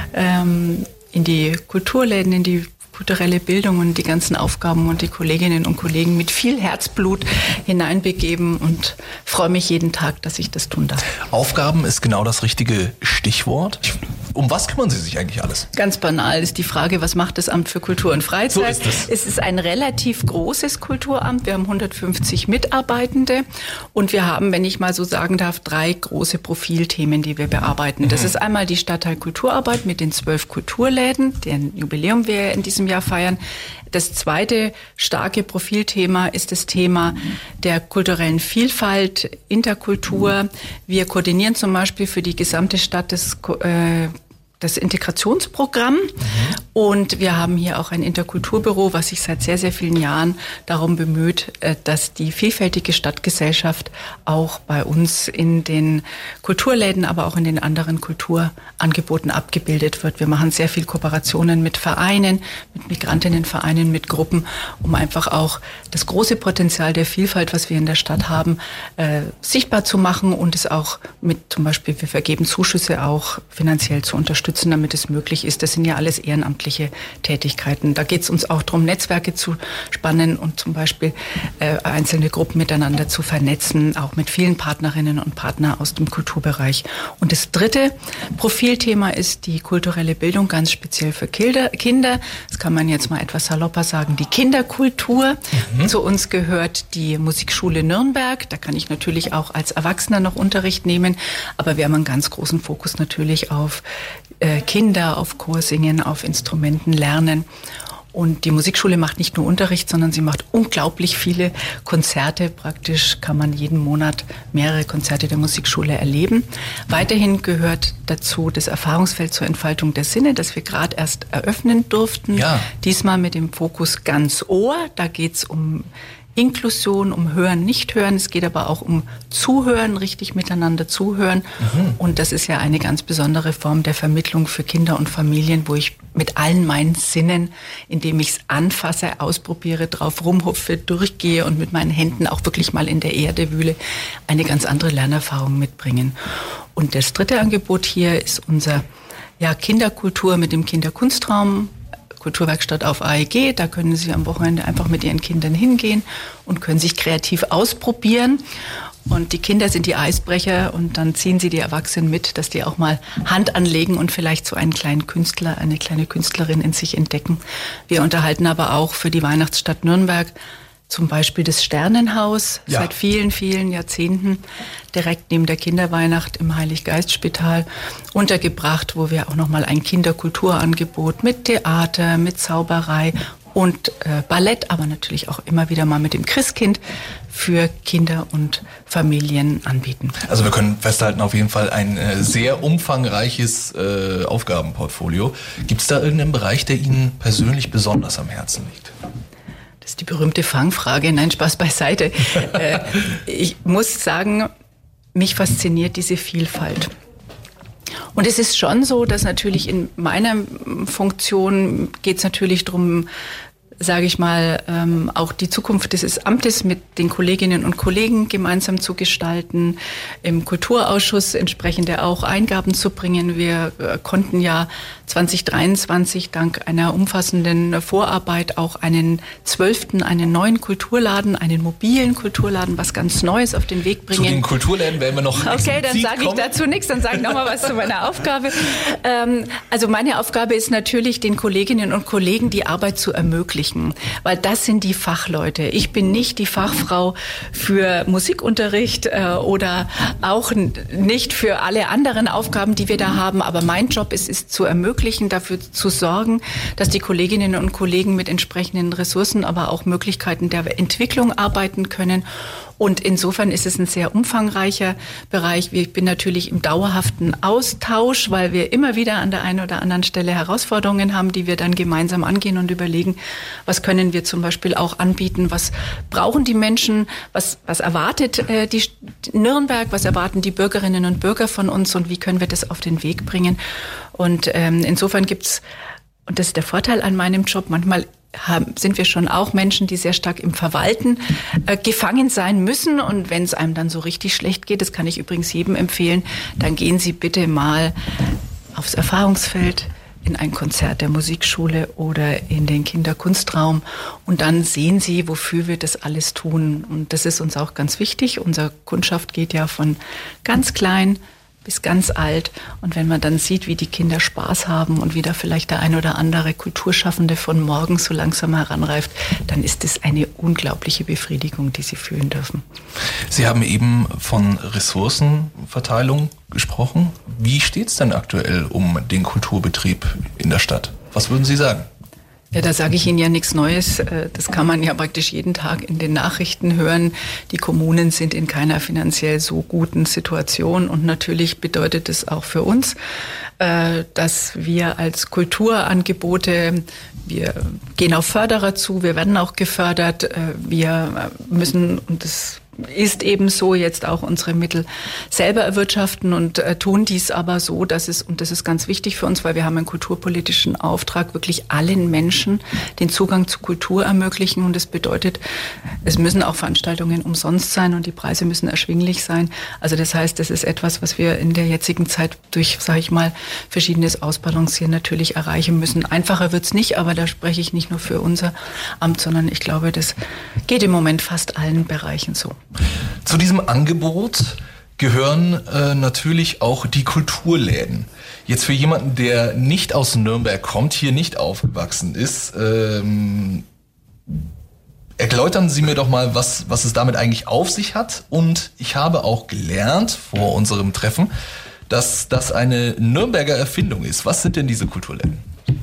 ähm, in die Kulturläden, in die kulturelle Bildung und die ganzen Aufgaben und die Kolleginnen und Kollegen mit viel Herzblut hineinbegeben und freue mich jeden Tag, dass ich das tun darf. Aufgaben ist genau das richtige Stichwort. Um was kümmern Sie sich eigentlich alles? Ganz banal ist die Frage, was macht das Amt für Kultur und Freizeit? So ist es. Es ist ein relativ großes Kulturamt. Wir haben hundertfünfzig Mitarbeitende und wir haben, wenn ich mal so sagen darf, drei große Profilthemen, die wir bearbeiten. Mhm. Das ist einmal die Stadtteil Kulturarbeit mit den zwölf Kulturläden, deren Jubiläum wir in diesem Jahr feiern. Das zweite starke Profilthema ist das Thema der kulturellen Vielfalt, Interkultur. Wir koordinieren zum Beispiel für die gesamte Stadt das äh, das Integrationsprogramm. Mhm. Und wir haben hier auch ein Interkulturbüro, was sich seit sehr, sehr vielen Jahren darum bemüht, dass die vielfältige Stadtgesellschaft auch bei uns in den Kulturläden, aber auch in den anderen Kulturangeboten abgebildet wird. Wir machen sehr viel Kooperationen mit Vereinen, mit Migrantinnenvereinen, mit Gruppen, um einfach auch das große Potenzial der Vielfalt, was wir in der Stadt haben, äh, sichtbar zu machen und es auch mit zum Beispiel, wir vergeben Zuschüsse auch finanziell zu unterstützen, damit es möglich ist. Das sind ja alles ehrenamtliche Tätigkeiten. Da geht es uns auch darum, Netzwerke zu spannen und zum Beispiel äh, einzelne Gruppen miteinander zu vernetzen, auch mit vielen Partnerinnen und Partnern aus dem Kulturbereich. Und das dritte Profilthema ist die kulturelle Bildung, ganz speziell für Kinder. Das kann man jetzt mal etwas salopper sagen, die Kinderkultur. Mhm. Zu uns gehört die Musikschule Nürnberg. Da kann ich natürlich auch als Erwachsener noch Unterricht nehmen, aber wir haben einen ganz großen Fokus natürlich auf Kinder, auf Chorsingen, auf Instrumenten lernen. Und die Musikschule macht nicht nur Unterricht, sondern sie macht unglaublich viele Konzerte. Praktisch kann man jeden Monat mehrere Konzerte der Musikschule erleben. Weiterhin gehört dazu das Erfahrungsfeld zur Entfaltung der Sinne, das wir gerade erst eröffnen durften. Ja. Diesmal mit dem Fokus ganz Ohr. Da geht's um Inklusion, um Hören, Nicht-Hören. Es geht aber auch um Zuhören, richtig miteinander zuhören. Mhm. Und das ist ja eine ganz besondere Form der Vermittlung für Kinder und Familien, wo ich mit allen meinen Sinnen, indem ich es anfasse, ausprobiere, drauf rumhupfe, durchgehe und mit meinen Händen auch wirklich mal in der Erde wühle, eine ganz andere Lernerfahrung mitbringen. Und das dritte Angebot hier ist unser ja, Kinderkultur mit dem Kinderkunstraum. Kulturwerkstatt auf A E G, da können Sie am Wochenende einfach mit Ihren Kindern hingehen und können sich kreativ ausprobieren. Und die Kinder sind die Eisbrecher und dann ziehen sie die Erwachsenen mit, dass die auch mal Hand anlegen und vielleicht so einen kleinen Künstler, eine kleine Künstlerin in sich entdecken. Wir unterhalten aber auch für die Weihnachtsstadt Nürnberg zum Beispiel das Sternenhaus, ja. Seit vielen, vielen Jahrzehnten direkt neben der Kinderweihnacht im Heiliggeistspital untergebracht, wo wir auch nochmal ein Kinderkulturangebot mit Theater, mit Zauberei und äh, Ballett, aber natürlich auch immer wieder mal mit dem Christkind für Kinder und Familien anbieten. Also wir können festhalten, auf jeden Fall ein äh, sehr umfangreiches äh, Aufgabenportfolio. Gibt es da irgendeinen Bereich, der Ihnen persönlich besonders am Herzen liegt? Das ist die berühmte Fangfrage. Nein, Spaß beiseite. äh, ich muss sagen, mich fasziniert diese Vielfalt. Und es ist schon so, dass natürlich in meiner Funktion geht es natürlich darum, sage ich mal, ähm, auch die Zukunft dieses Amtes mit den Kolleginnen und Kollegen gemeinsam zu gestalten, im Kulturausschuss entsprechende auch Eingaben zu bringen. Wir äh, konnten ja zwanzig dreiundzwanzig dank einer umfassenden Vorarbeit auch einen zwölften, einen neuen Kulturladen, einen mobilen Kulturladen, was ganz Neues auf den Weg bringen. Zu den Kulturläden werden wir noch Okay, dann sage ich dazu nichts, dann sage ich nochmal was zu meiner Aufgabe. Ähm, also meine Aufgabe ist natürlich, den Kolleginnen und Kollegen die Arbeit zu ermöglichen. Weil das sind die Fachleute. Ich bin nicht die Fachfrau für Musikunterricht äh, oder auch n- nicht für alle anderen Aufgaben, die wir da haben. Aber mein Job ist es zu ermöglichen, dafür zu sorgen, dass die Kolleginnen und Kollegen mit entsprechenden Ressourcen, aber auch Möglichkeiten der Entwicklung arbeiten können. Und insofern ist es ein sehr umfangreicher Bereich. Ich bin natürlich im dauerhaften Austausch, weil wir immer wieder an der einen oder anderen Stelle Herausforderungen haben, die wir dann gemeinsam angehen und überlegen, was können wir zum Beispiel auch anbieten, was brauchen die Menschen, was, was erwartet äh, die Nürnberg, was erwarten die Bürgerinnen und Bürger von uns und wie können wir das auf den Weg bringen. Und ähm, insofern gibt's, und das ist der Vorteil an meinem Job, manchmal haben, sind wir schon auch Menschen, die sehr stark im Verwalten äh, gefangen sein müssen. Und wenn es einem dann so richtig schlecht geht, das kann ich übrigens jedem empfehlen, dann gehen Sie bitte mal aufs Erfahrungsfeld, in ein Konzert der Musikschule oder in den Kinderkunstraum. Und dann sehen Sie, wofür wir das alles tun. Und das ist uns auch ganz wichtig. Unsere Kundschaft geht ja von ganz klein bis ganz alt. Und wenn man dann sieht, wie die Kinder Spaß haben und wie da vielleicht der ein oder andere Kulturschaffende von morgen so langsam heranreift, dann ist das eine unglaubliche Befriedigung, die sie fühlen dürfen. Sie haben eben von Ressourcenverteilung gesprochen. Wie steht es denn aktuell um den Kulturbetrieb in der Stadt? Was würden Sie sagen? Ja, da sage ich Ihnen ja nichts Neues. Das kann man ja praktisch jeden Tag in den Nachrichten hören. Die Kommunen sind in keiner finanziell so guten Situation. Und natürlich bedeutet es auch für uns, dass wir als Kulturangebote, wir gehen auf Förderer zu, wir werden auch gefördert. Wir müssen, und das ist eben so, jetzt auch unsere Mittel selber erwirtschaften und äh, tun dies aber so, dass es, und das ist ganz wichtig für uns, weil wir haben einen kulturpolitischen Auftrag, wirklich allen Menschen den Zugang zu Kultur ermöglichen. Und das bedeutet, es müssen auch Veranstaltungen umsonst sein und die Preise müssen erschwinglich sein. Also das heißt, das ist etwas, was wir in der jetzigen Zeit durch, sage ich mal, verschiedenes Ausbalancieren natürlich erreichen müssen. Einfacher wird's nicht, aber da spreche ich nicht nur für unser Amt, sondern ich glaube, das geht im Moment fast allen Bereichen so. Zu diesem Angebot gehören äh, natürlich auch die Kulturläden. Jetzt für jemanden, der nicht aus Nürnberg kommt, hier nicht aufgewachsen ist, ähm, erläutern Sie mir doch mal, was, was es damit eigentlich auf sich hat. Und ich habe auch gelernt vor unserem Treffen, dass das eine Nürnberger Erfindung ist. Was sind denn diese Kulturläden?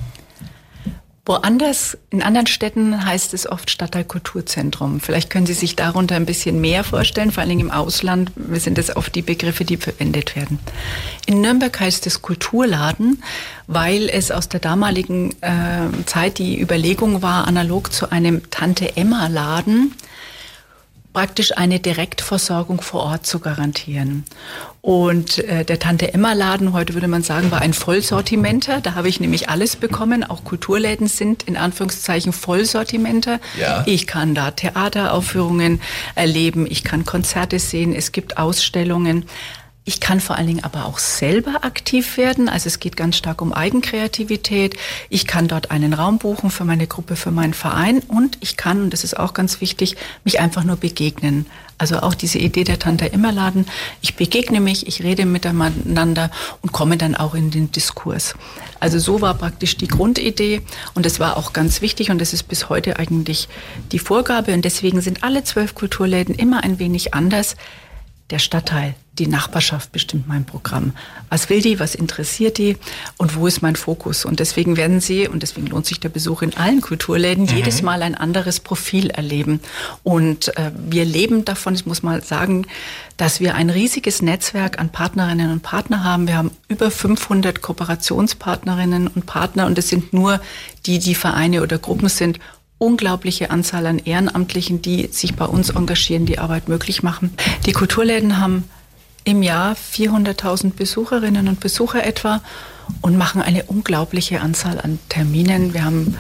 Woanders, in anderen Städten heißt es oft Stadtteilkulturzentrum. Vielleicht können Sie sich darunter ein bisschen mehr vorstellen, vor allen Dingen im Ausland sind es oft die Begriffe, die verwendet werden. In Nürnberg heißt es Kulturladen, weil es aus der damaligen äh, Zeit die Überlegung war, analog zu einem Tante-Emma-Laden, praktisch eine Direktversorgung vor Ort zu garantieren. Und äh, der Tante-Emma-Laden, heute würde man sagen, war ein Vollsortimenter. Da habe ich nämlich alles bekommen. Auch Kulturläden sind in Anführungszeichen Vollsortimenter. Ja. Ich kann da Theateraufführungen erleben, ich kann Konzerte sehen, es gibt Ausstellungen. Ich kann vor allen Dingen aber auch selber aktiv werden. Also es geht ganz stark um Eigenkreativität. Ich kann dort einen Raum buchen für meine Gruppe, für meinen Verein. Und ich kann, und das ist auch ganz wichtig, mich einfach nur begegnen. Also auch diese Idee der Tante-Emma-Laden. Ich begegne mich, ich rede miteinander und komme dann auch in den Diskurs. Also so war praktisch die Grundidee. Und das war auch ganz wichtig. Und das ist bis heute eigentlich die Vorgabe. Und deswegen sind alle zwölf Kulturläden immer ein wenig anders. Der Stadtteil, die Nachbarschaft bestimmt mein Programm. Was will die, was interessiert die und wo ist mein Fokus? Und deswegen werden Sie, und deswegen lohnt sich der Besuch in allen Kulturläden, mhm. jedes Mal ein anderes Profil erleben. Und äh, wir leben davon, ich muss mal sagen, dass wir ein riesiges Netzwerk an Partnerinnen und Partnern haben. Wir haben über fünfhundert Kooperationspartnerinnen und Partner und es sind nur die, die Vereine oder Gruppen sind, unglaubliche Anzahl an Ehrenamtlichen, die sich bei uns engagieren, die Arbeit möglich machen. Die Kulturläden haben im Jahr vierhunderttausend Besucherinnen und Besucher etwa und machen eine unglaubliche Anzahl an Terminen. Wir haben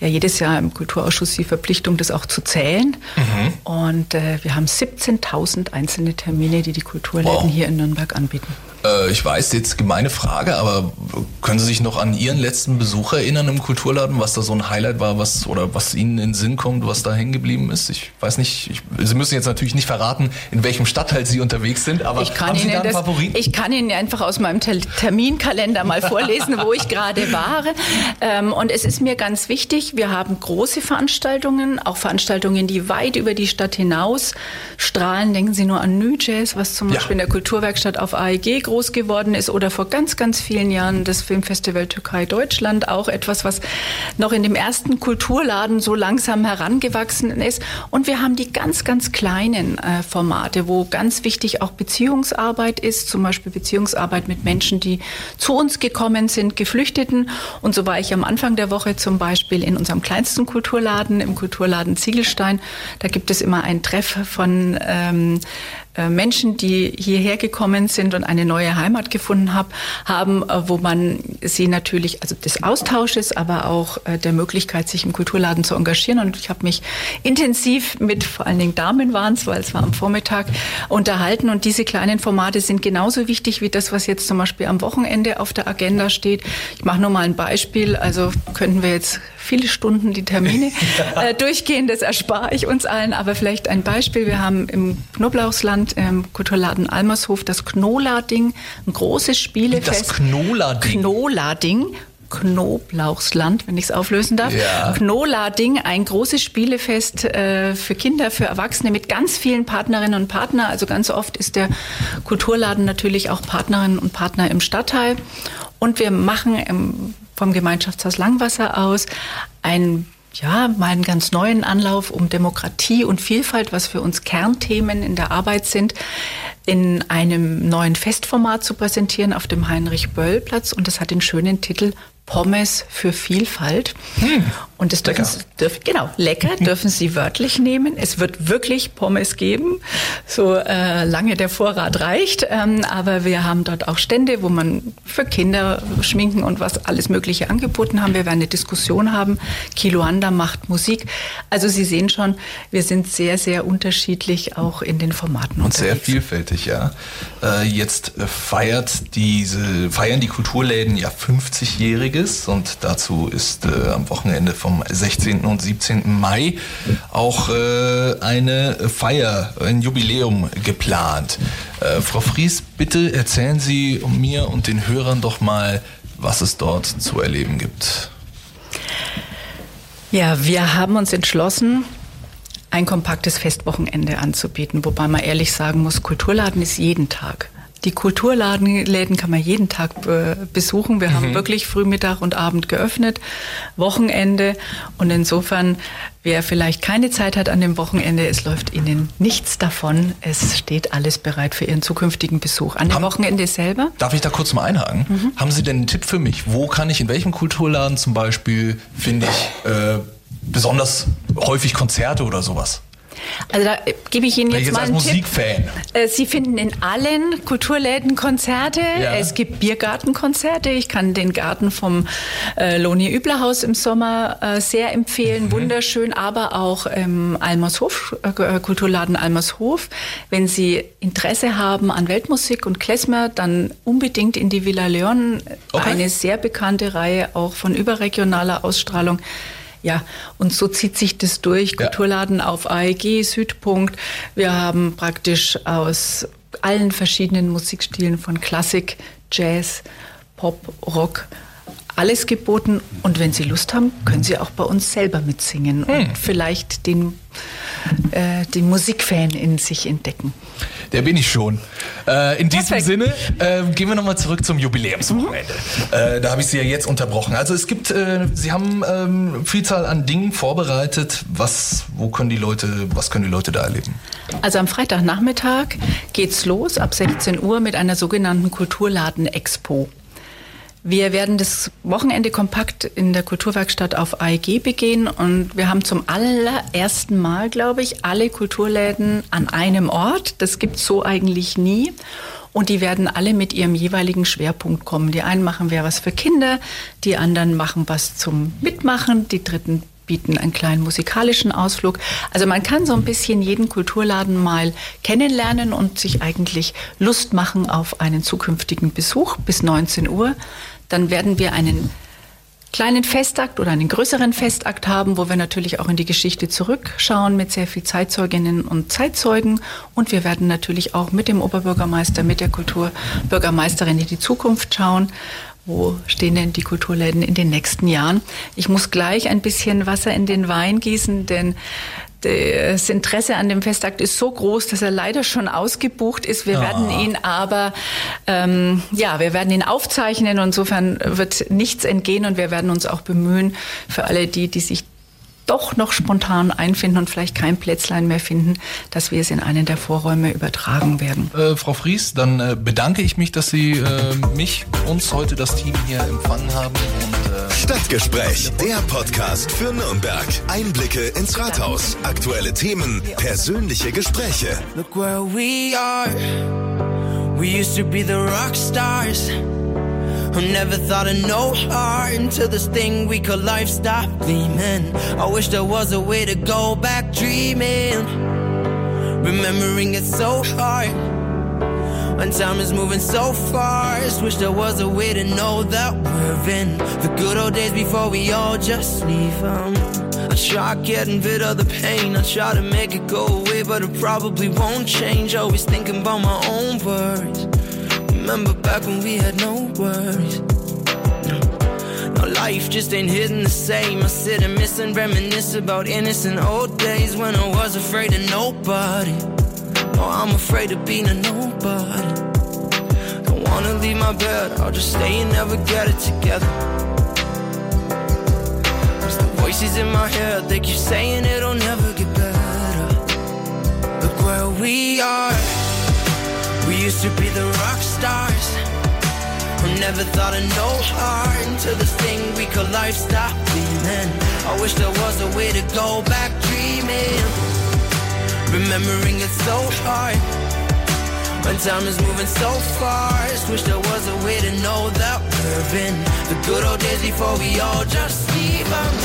ja jedes Jahr im Kulturausschuss die Verpflichtung, das auch zu zählen. Mhm. Und äh, wir haben siebzehntausend einzelne Termine, die die Kulturläden wow. hier in Nürnberg anbieten. Äh, ich weiß, jetzt gemeine Frage, aber können Sie sich noch an Ihren letzten Besuch erinnern im Kulturladen, was da so ein Highlight war, was oder was Ihnen in den Sinn kommt, was da hängen geblieben ist? Ich weiß nicht, ich, Sie müssen jetzt natürlich nicht verraten, in welchem Stadtteil Sie unterwegs sind, aber ich kann haben Sie Ihnen da einen das, Favoriten? Ich kann Ihnen einfach aus meinem Ter- Terminkalender mal vorlesen, wo ich gerade war. Ähm, und es ist mir ganz wichtig, wir haben große Veranstaltungen, auch Veranstaltungen, die weit über die Stadt hinaus strahlen. Denken Sie nur an New Jazz, was zum ja. Beispiel in der Kulturwerkstatt auf A E G groß geworden ist, oder vor ganz, ganz vielen Jahren das Filmfestival Türkei Deutschland, auch etwas, was noch in dem ersten Kulturladen so langsam herangewachsen ist. Und wir haben die ganz, ganz kleinen äh, Formate, wo ganz wichtig auch Beziehungsarbeit ist, zum Beispiel Beziehungsarbeit mit Menschen, die zu uns gekommen sind, Geflüchteten. Und so war ich am Anfang der Woche zum Beispiel in unserem kleinsten Kulturladen, im Kulturladen Ziegelstein. Da gibt es immer ein Treff von ähm, Menschen, die hierher gekommen sind und eine neue Heimat gefunden hab, haben, wo man sie natürlich, also des Austausches, aber auch der Möglichkeit, sich im Kulturladen zu engagieren. Und ich habe mich intensiv mit, vor allen Dingen Damen waren es, weil es war am Vormittag, unterhalten. Und diese kleinen Formate sind genauso wichtig wie das, was jetzt zum Beispiel am Wochenende auf der Agenda steht. Ich mache nur mal ein Beispiel. Also könnten wir jetzt viele Stunden die Termine äh, durchgehen, das erspare ich uns allen. Aber vielleicht ein Beispiel. Wir haben im Knoblauchsland im Kulturladen Almershof das Knolading, ein großes Spielefest. Das Knolading? Knolading. Knoblauchsland, wenn ich es auflösen darf. Ja. Knolading, ein großes Spielefest äh, für Kinder, für Erwachsene mit ganz vielen Partnerinnen und Partnern. Also ganz oft ist der Kulturladen natürlich auch Partnerinnen und Partner im Stadtteil. Und wir machen im, vom Gemeinschaftshaus Langwasser aus ein ja, mal einen ganz neuen Anlauf, um Demokratie und Vielfalt, was für uns Kernthemen in der Arbeit sind, in einem neuen Festformat zu präsentieren auf dem Heinrich-Böll-Platz. Und das hat den schönen Titel Pommes für Vielfalt. Hm. Und das dürfen Sie, dürfen, genau, lecker, dürfen Sie wörtlich nehmen. Es wird wirklich Pommes geben, so äh, lange der Vorrat reicht. Ähm, aber wir haben dort auch Stände, wo man für Kinder Schminken und was alles Mögliche angeboten haben. Wir werden eine Diskussion haben. Kiloanda macht Musik. Also Sie sehen schon, wir sind sehr, sehr unterschiedlich auch in den Formaten und unterwegs. Sehr vielfältig, ja. Äh, jetzt feiert diese, feiern die Kulturläden ja fünfzigjähriges und dazu ist äh, am Wochenende vom sechzehnten und siebzehnten Mai auch äh, eine Feier, ein Jubiläum geplant. Äh, Frau Fries, bitte erzählen Sie mir und den Hörern doch mal, was es dort zu erleben gibt. Ja, wir haben uns entschlossen, ein kompaktes Festwochenende anzubieten, wobei man ehrlich sagen muss, Kulturladen ist jeden Tag. Die Kulturläden kann man jeden Tag be- besuchen. Wir mhm. haben wirklich Frühmittag und Abend geöffnet, Wochenende. Und insofern, wer vielleicht keine Zeit hat an dem Wochenende, es läuft Ihnen nichts davon. Es steht alles bereit für Ihren zukünftigen Besuch. An dem haben, Wochenende selber. Darf ich da kurz mal einhaken? Mhm. Haben Sie denn einen Tipp für mich? Wo kann ich, in welchem Kulturladen zum Beispiel, finde ich, äh, besonders häufig Konzerte oder sowas? Also da gebe ich Ihnen jetzt, jetzt mal einen als Musikfan. Tipp. Sie finden in allen Kulturläden Konzerte. Ja. Es gibt Biergartenkonzerte. Ich kann den Garten vom äh, Lohny-Übler-Haus im Sommer äh, sehr empfehlen. Mhm. Wunderschön, aber auch im Almershof, äh, Kulturladen Almershof. Wenn Sie Interesse haben an Weltmusik und Klezmer, dann unbedingt in die Villa Leon. Okay. Eine sehr bekannte Reihe auch von überregionaler Ausstrahlung. Ja, und so zieht sich das durch. Ja. Kulturladen auf A E G, Südpunkt. Wir haben praktisch aus allen verschiedenen Musikstilen von Klassik, Jazz, Pop, Rock alles geboten. Und wenn Sie Lust haben, können Sie auch bei uns selber mitsingen hm. und vielleicht den, äh, den Musikfan in sich entdecken. Der bin ich schon. Äh, in diesem Perfekt. Sinne äh, gehen wir nochmal zurück zum Jubiläumswochenende. Mhm. Äh, da habe ich Sie ja jetzt unterbrochen. Also es gibt, äh, Sie haben ähm, Vielzahl an Dingen vorbereitet. Was, wo können die Leute, was können die Leute da erleben? Also am Freitagnachmittag geht's los ab sechzehn Uhr mit einer sogenannten Kulturladen-Expo. Wir werden das Wochenende kompakt in der Kulturwerkstatt auf A E G begehen und wir haben zum allerersten Mal, glaube ich, alle Kulturläden an einem Ort. Das gibt's so eigentlich nie. Und die werden alle mit ihrem jeweiligen Schwerpunkt kommen. Die einen machen wer was für Kinder, die anderen machen was zum Mitmachen, die dritten bieten einen kleinen musikalischen Ausflug. Also man kann so ein bisschen jeden Kulturladen mal kennenlernen und sich eigentlich Lust machen auf einen zukünftigen Besuch bis neunzehn Uhr. Dann werden wir einen kleinen Festakt oder einen größeren Festakt haben, wo wir natürlich auch in die Geschichte zurückschauen mit sehr viel Zeitzeuginnen und Zeitzeugen. Und wir werden natürlich auch mit dem Oberbürgermeister, mit der Kulturbürgermeisterin in die Zukunft schauen. Wo stehen denn die Kulturläden in den nächsten Jahren? Ich muss gleich ein bisschen Wasser in den Wein gießen, denn das Interesse an dem Festakt ist so groß, dass er leider schon ausgebucht ist. Wir Ja. werden ihn aber, ähm, ja, wir werden ihn aufzeichnen. Insofern wird nichts entgehen und wir werden uns auch bemühen, für alle die, die sich doch noch spontan einfinden und vielleicht kein Plätzlein mehr finden, dass wir es in einen der Vorräume übertragen werden. Äh, Frau Fries, dann äh, bedanke ich mich, dass Sie äh, mich, uns heute das Team hier empfangen haben. Und, äh Stadtgespräch, der Podcast für Nürnberg. Einblicke ins Rathaus, aktuelle Themen, persönliche Gespräche. Look where we are. We used to be the rock stars. Who never thought of no heart until this thing we call life stopped gleaming. I wish there was a way to go back dreaming. Remembering it's so hard when time is moving so fast. Wish there was a way to know that we're in the good old days before we all just leave them. I try getting rid of the pain, I try to make it go away, but it probably won't change. Always thinking about my own words. Remember back when we had no worries. No. Now life just ain't hitting the same. I sit and miss and reminisce about innocent old days when I was afraid of nobody. No, I'm afraid of being a nobody. Don't wanna leave my bed, I'll just stay and never get it together. Cause the voices in my head, they keep saying it'll never get better. Look where we are. We used to be the rock stars who never thought of no heart until this thing we call life stopped gleaming. I wish there was a way to go back dreaming. Remembering it's so hard when time is moving so fast. Wish there was a way to know that we're in the good old days before we all just leave them.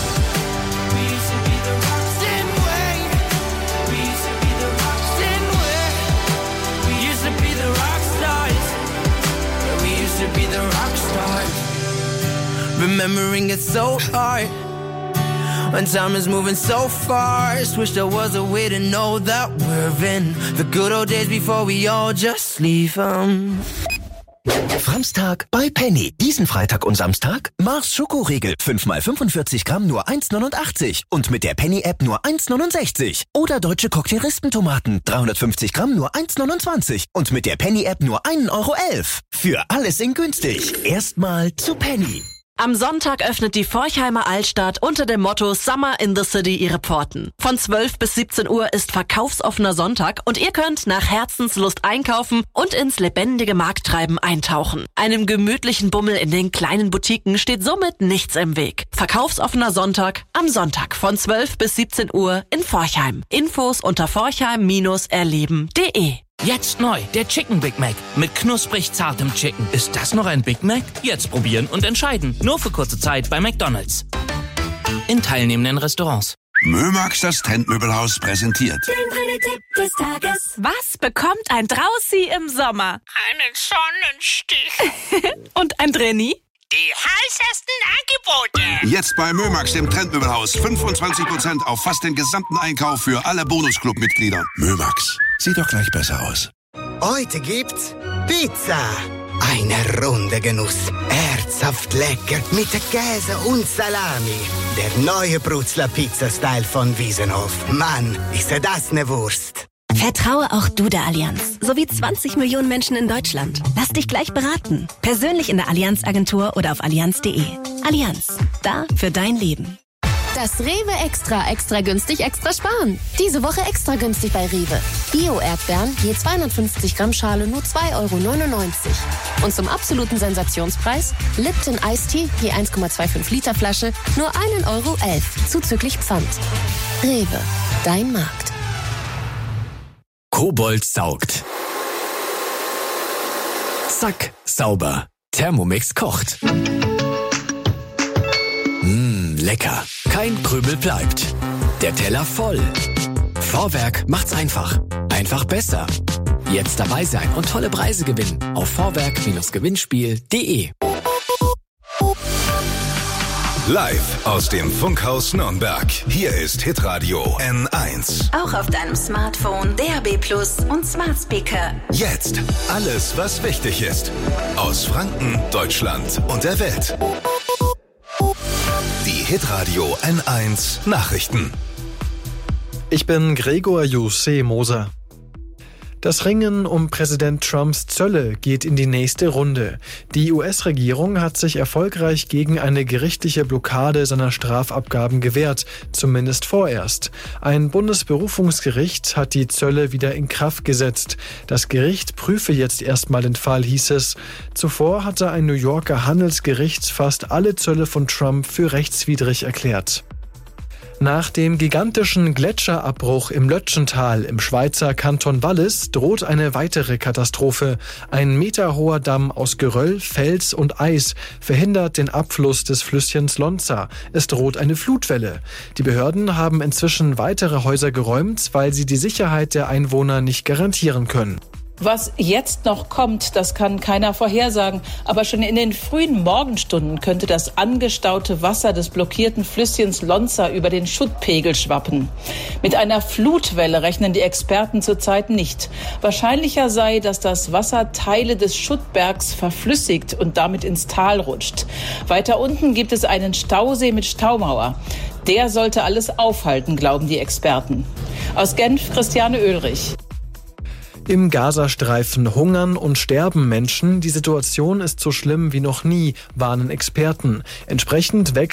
We used to be the rocks, didn't we? We used to be the rocks, didn't we? We used to be the rock stars. Yeah, we used to be the rock stars. Remembering it's so hard when time is moving so fast. Wish there was a way to know that we're in the good old days before we all just leave them. Samstag bei Penny. Diesen Freitag und Samstag Mars Schokoriegel. fünf mal fünfundvierzig Gramm nur eins neunundachtzig. Und mit der Penny-App nur eins neunundsechzig. Oder deutsche Cocktailrispentomaten. dreihundertfünfzig Gramm nur eins neunundzwanzig. Und mit der Penny-App nur ein Euro elf. Für alles in günstig. Erstmal zu Penny. Am Sonntag öffnet die Forchheimer Altstadt unter dem Motto Summer in the City ihre Pforten. Von zwölf bis siebzehn Uhr ist verkaufsoffener Sonntag und ihr könnt nach Herzenslust einkaufen und ins lebendige Markttreiben eintauchen. Einem gemütlichen Bummel in den kleinen Boutiquen steht somit nichts im Weg. Verkaufsoffener Sonntag am Sonntag von zwölf bis siebzehn Uhr in Forchheim. Infos unter forchheim erleben punkt de. Jetzt neu, der Chicken Big Mac mit knusprig zartem Chicken. Ist das noch ein Big Mac? Jetzt probieren und entscheiden. Nur für kurze Zeit bei McDonald's. In teilnehmenden Restaurants. Mömax, das Trendmöbelhaus, präsentiert. Der Tipp des Tages. Was bekommt ein Draußi im Sommer? Einen Sonnenstich. Und ein Drenni? Die heißesten Angebote. Jetzt bei Mömax, dem Trendmöbelhaus. fünfundzwanzig Prozent auf fast den gesamten Einkauf für alle Bonusclub-Mitglieder. Mömax, sieht doch gleich besser aus. Heute gibt's Pizza. Eine runde Genuss. Herzhaft lecker mit Käse und Salami. Der neue Brutzler Pizza-Style von Wiesenhof. Mann, ist das ne Wurst. Vertraue auch du der Allianz, sowie zwanzig Millionen Menschen in Deutschland. Lass dich gleich beraten. Persönlich in der Allianz-Agentur oder auf allianz punkt de. Allianz, da für dein Leben. Das Rewe Extra, extra günstig, extra sparen. Diese Woche extra günstig bei Rewe. Bio-Erdbeeren, je zweihundertfünfzig Gramm Schale, nur zwei Euro neunundneunzig. Und zum absoluten Sensationspreis, Lipton Ice Tea, je eins Komma fünfundzwanzig Liter Flasche, nur ein Euro elf, zuzüglich Pfand. Rewe, dein Markt. Kobold saugt. Zack, sauber. Thermomix kocht. Mmh, lecker. Kein Kein Krümel bleibt. Der Teller voll. Vorwerk macht's einfach. Einfach besser. Jetzt dabei sein und tolle Preise gewinnen auf vorwerk Gewinnspiel punkt de. Live aus dem Funkhaus Nürnberg. Hier ist Hitradio N eins. Auch auf deinem Smartphone, D A B Plus und Smart Speaker. Jetzt alles, was wichtig ist. Aus Franken, Deutschland und der Welt. Die Hitradio N eins Nachrichten. Ich bin Gregor Jose Moser. Das Ringen um Präsident Trumps Zölle geht in die nächste Runde. Die U S-Regierung hat sich erfolgreich gegen eine gerichtliche Blockade seiner Strafabgaben gewehrt, zumindest vorerst. Ein Bundesberufungsgericht hat die Zölle wieder in Kraft gesetzt. Das Gericht prüfe jetzt erstmal den Fall, hieß es. Zuvor hatte ein New Yorker Handelsgericht fast alle Zölle von Trump für rechtswidrig erklärt. Nach dem gigantischen Gletscherabbruch im Lötschental im Schweizer Kanton Wallis droht eine weitere Katastrophe. Ein meterhoher Damm aus Geröll, Fels und Eis verhindert den Abfluss des Flüsschens Lonza. Es droht eine Flutwelle. Die Behörden haben inzwischen weitere Häuser geräumt, weil sie die Sicherheit der Einwohner nicht garantieren können. Was jetzt noch kommt, das kann keiner vorhersagen. Aber schon in den frühen Morgenstunden könnte das angestaute Wasser des blockierten Flüsschens Lonza über den Schuttpegel schwappen. Mit einer Flutwelle rechnen die Experten zurzeit nicht. Wahrscheinlicher sei, dass das Wasser Teile des Schuttbergs verflüssigt und damit ins Tal rutscht. Weiter unten gibt es einen Stausee mit Staumauer. Der sollte alles aufhalten, glauben die Experten. Aus Genf, Christiane Oehlrich. Im Gazastreifen hungern und sterben Menschen. Die Situation ist so schlimm wie noch nie, warnen Experten. Entsprechend wächst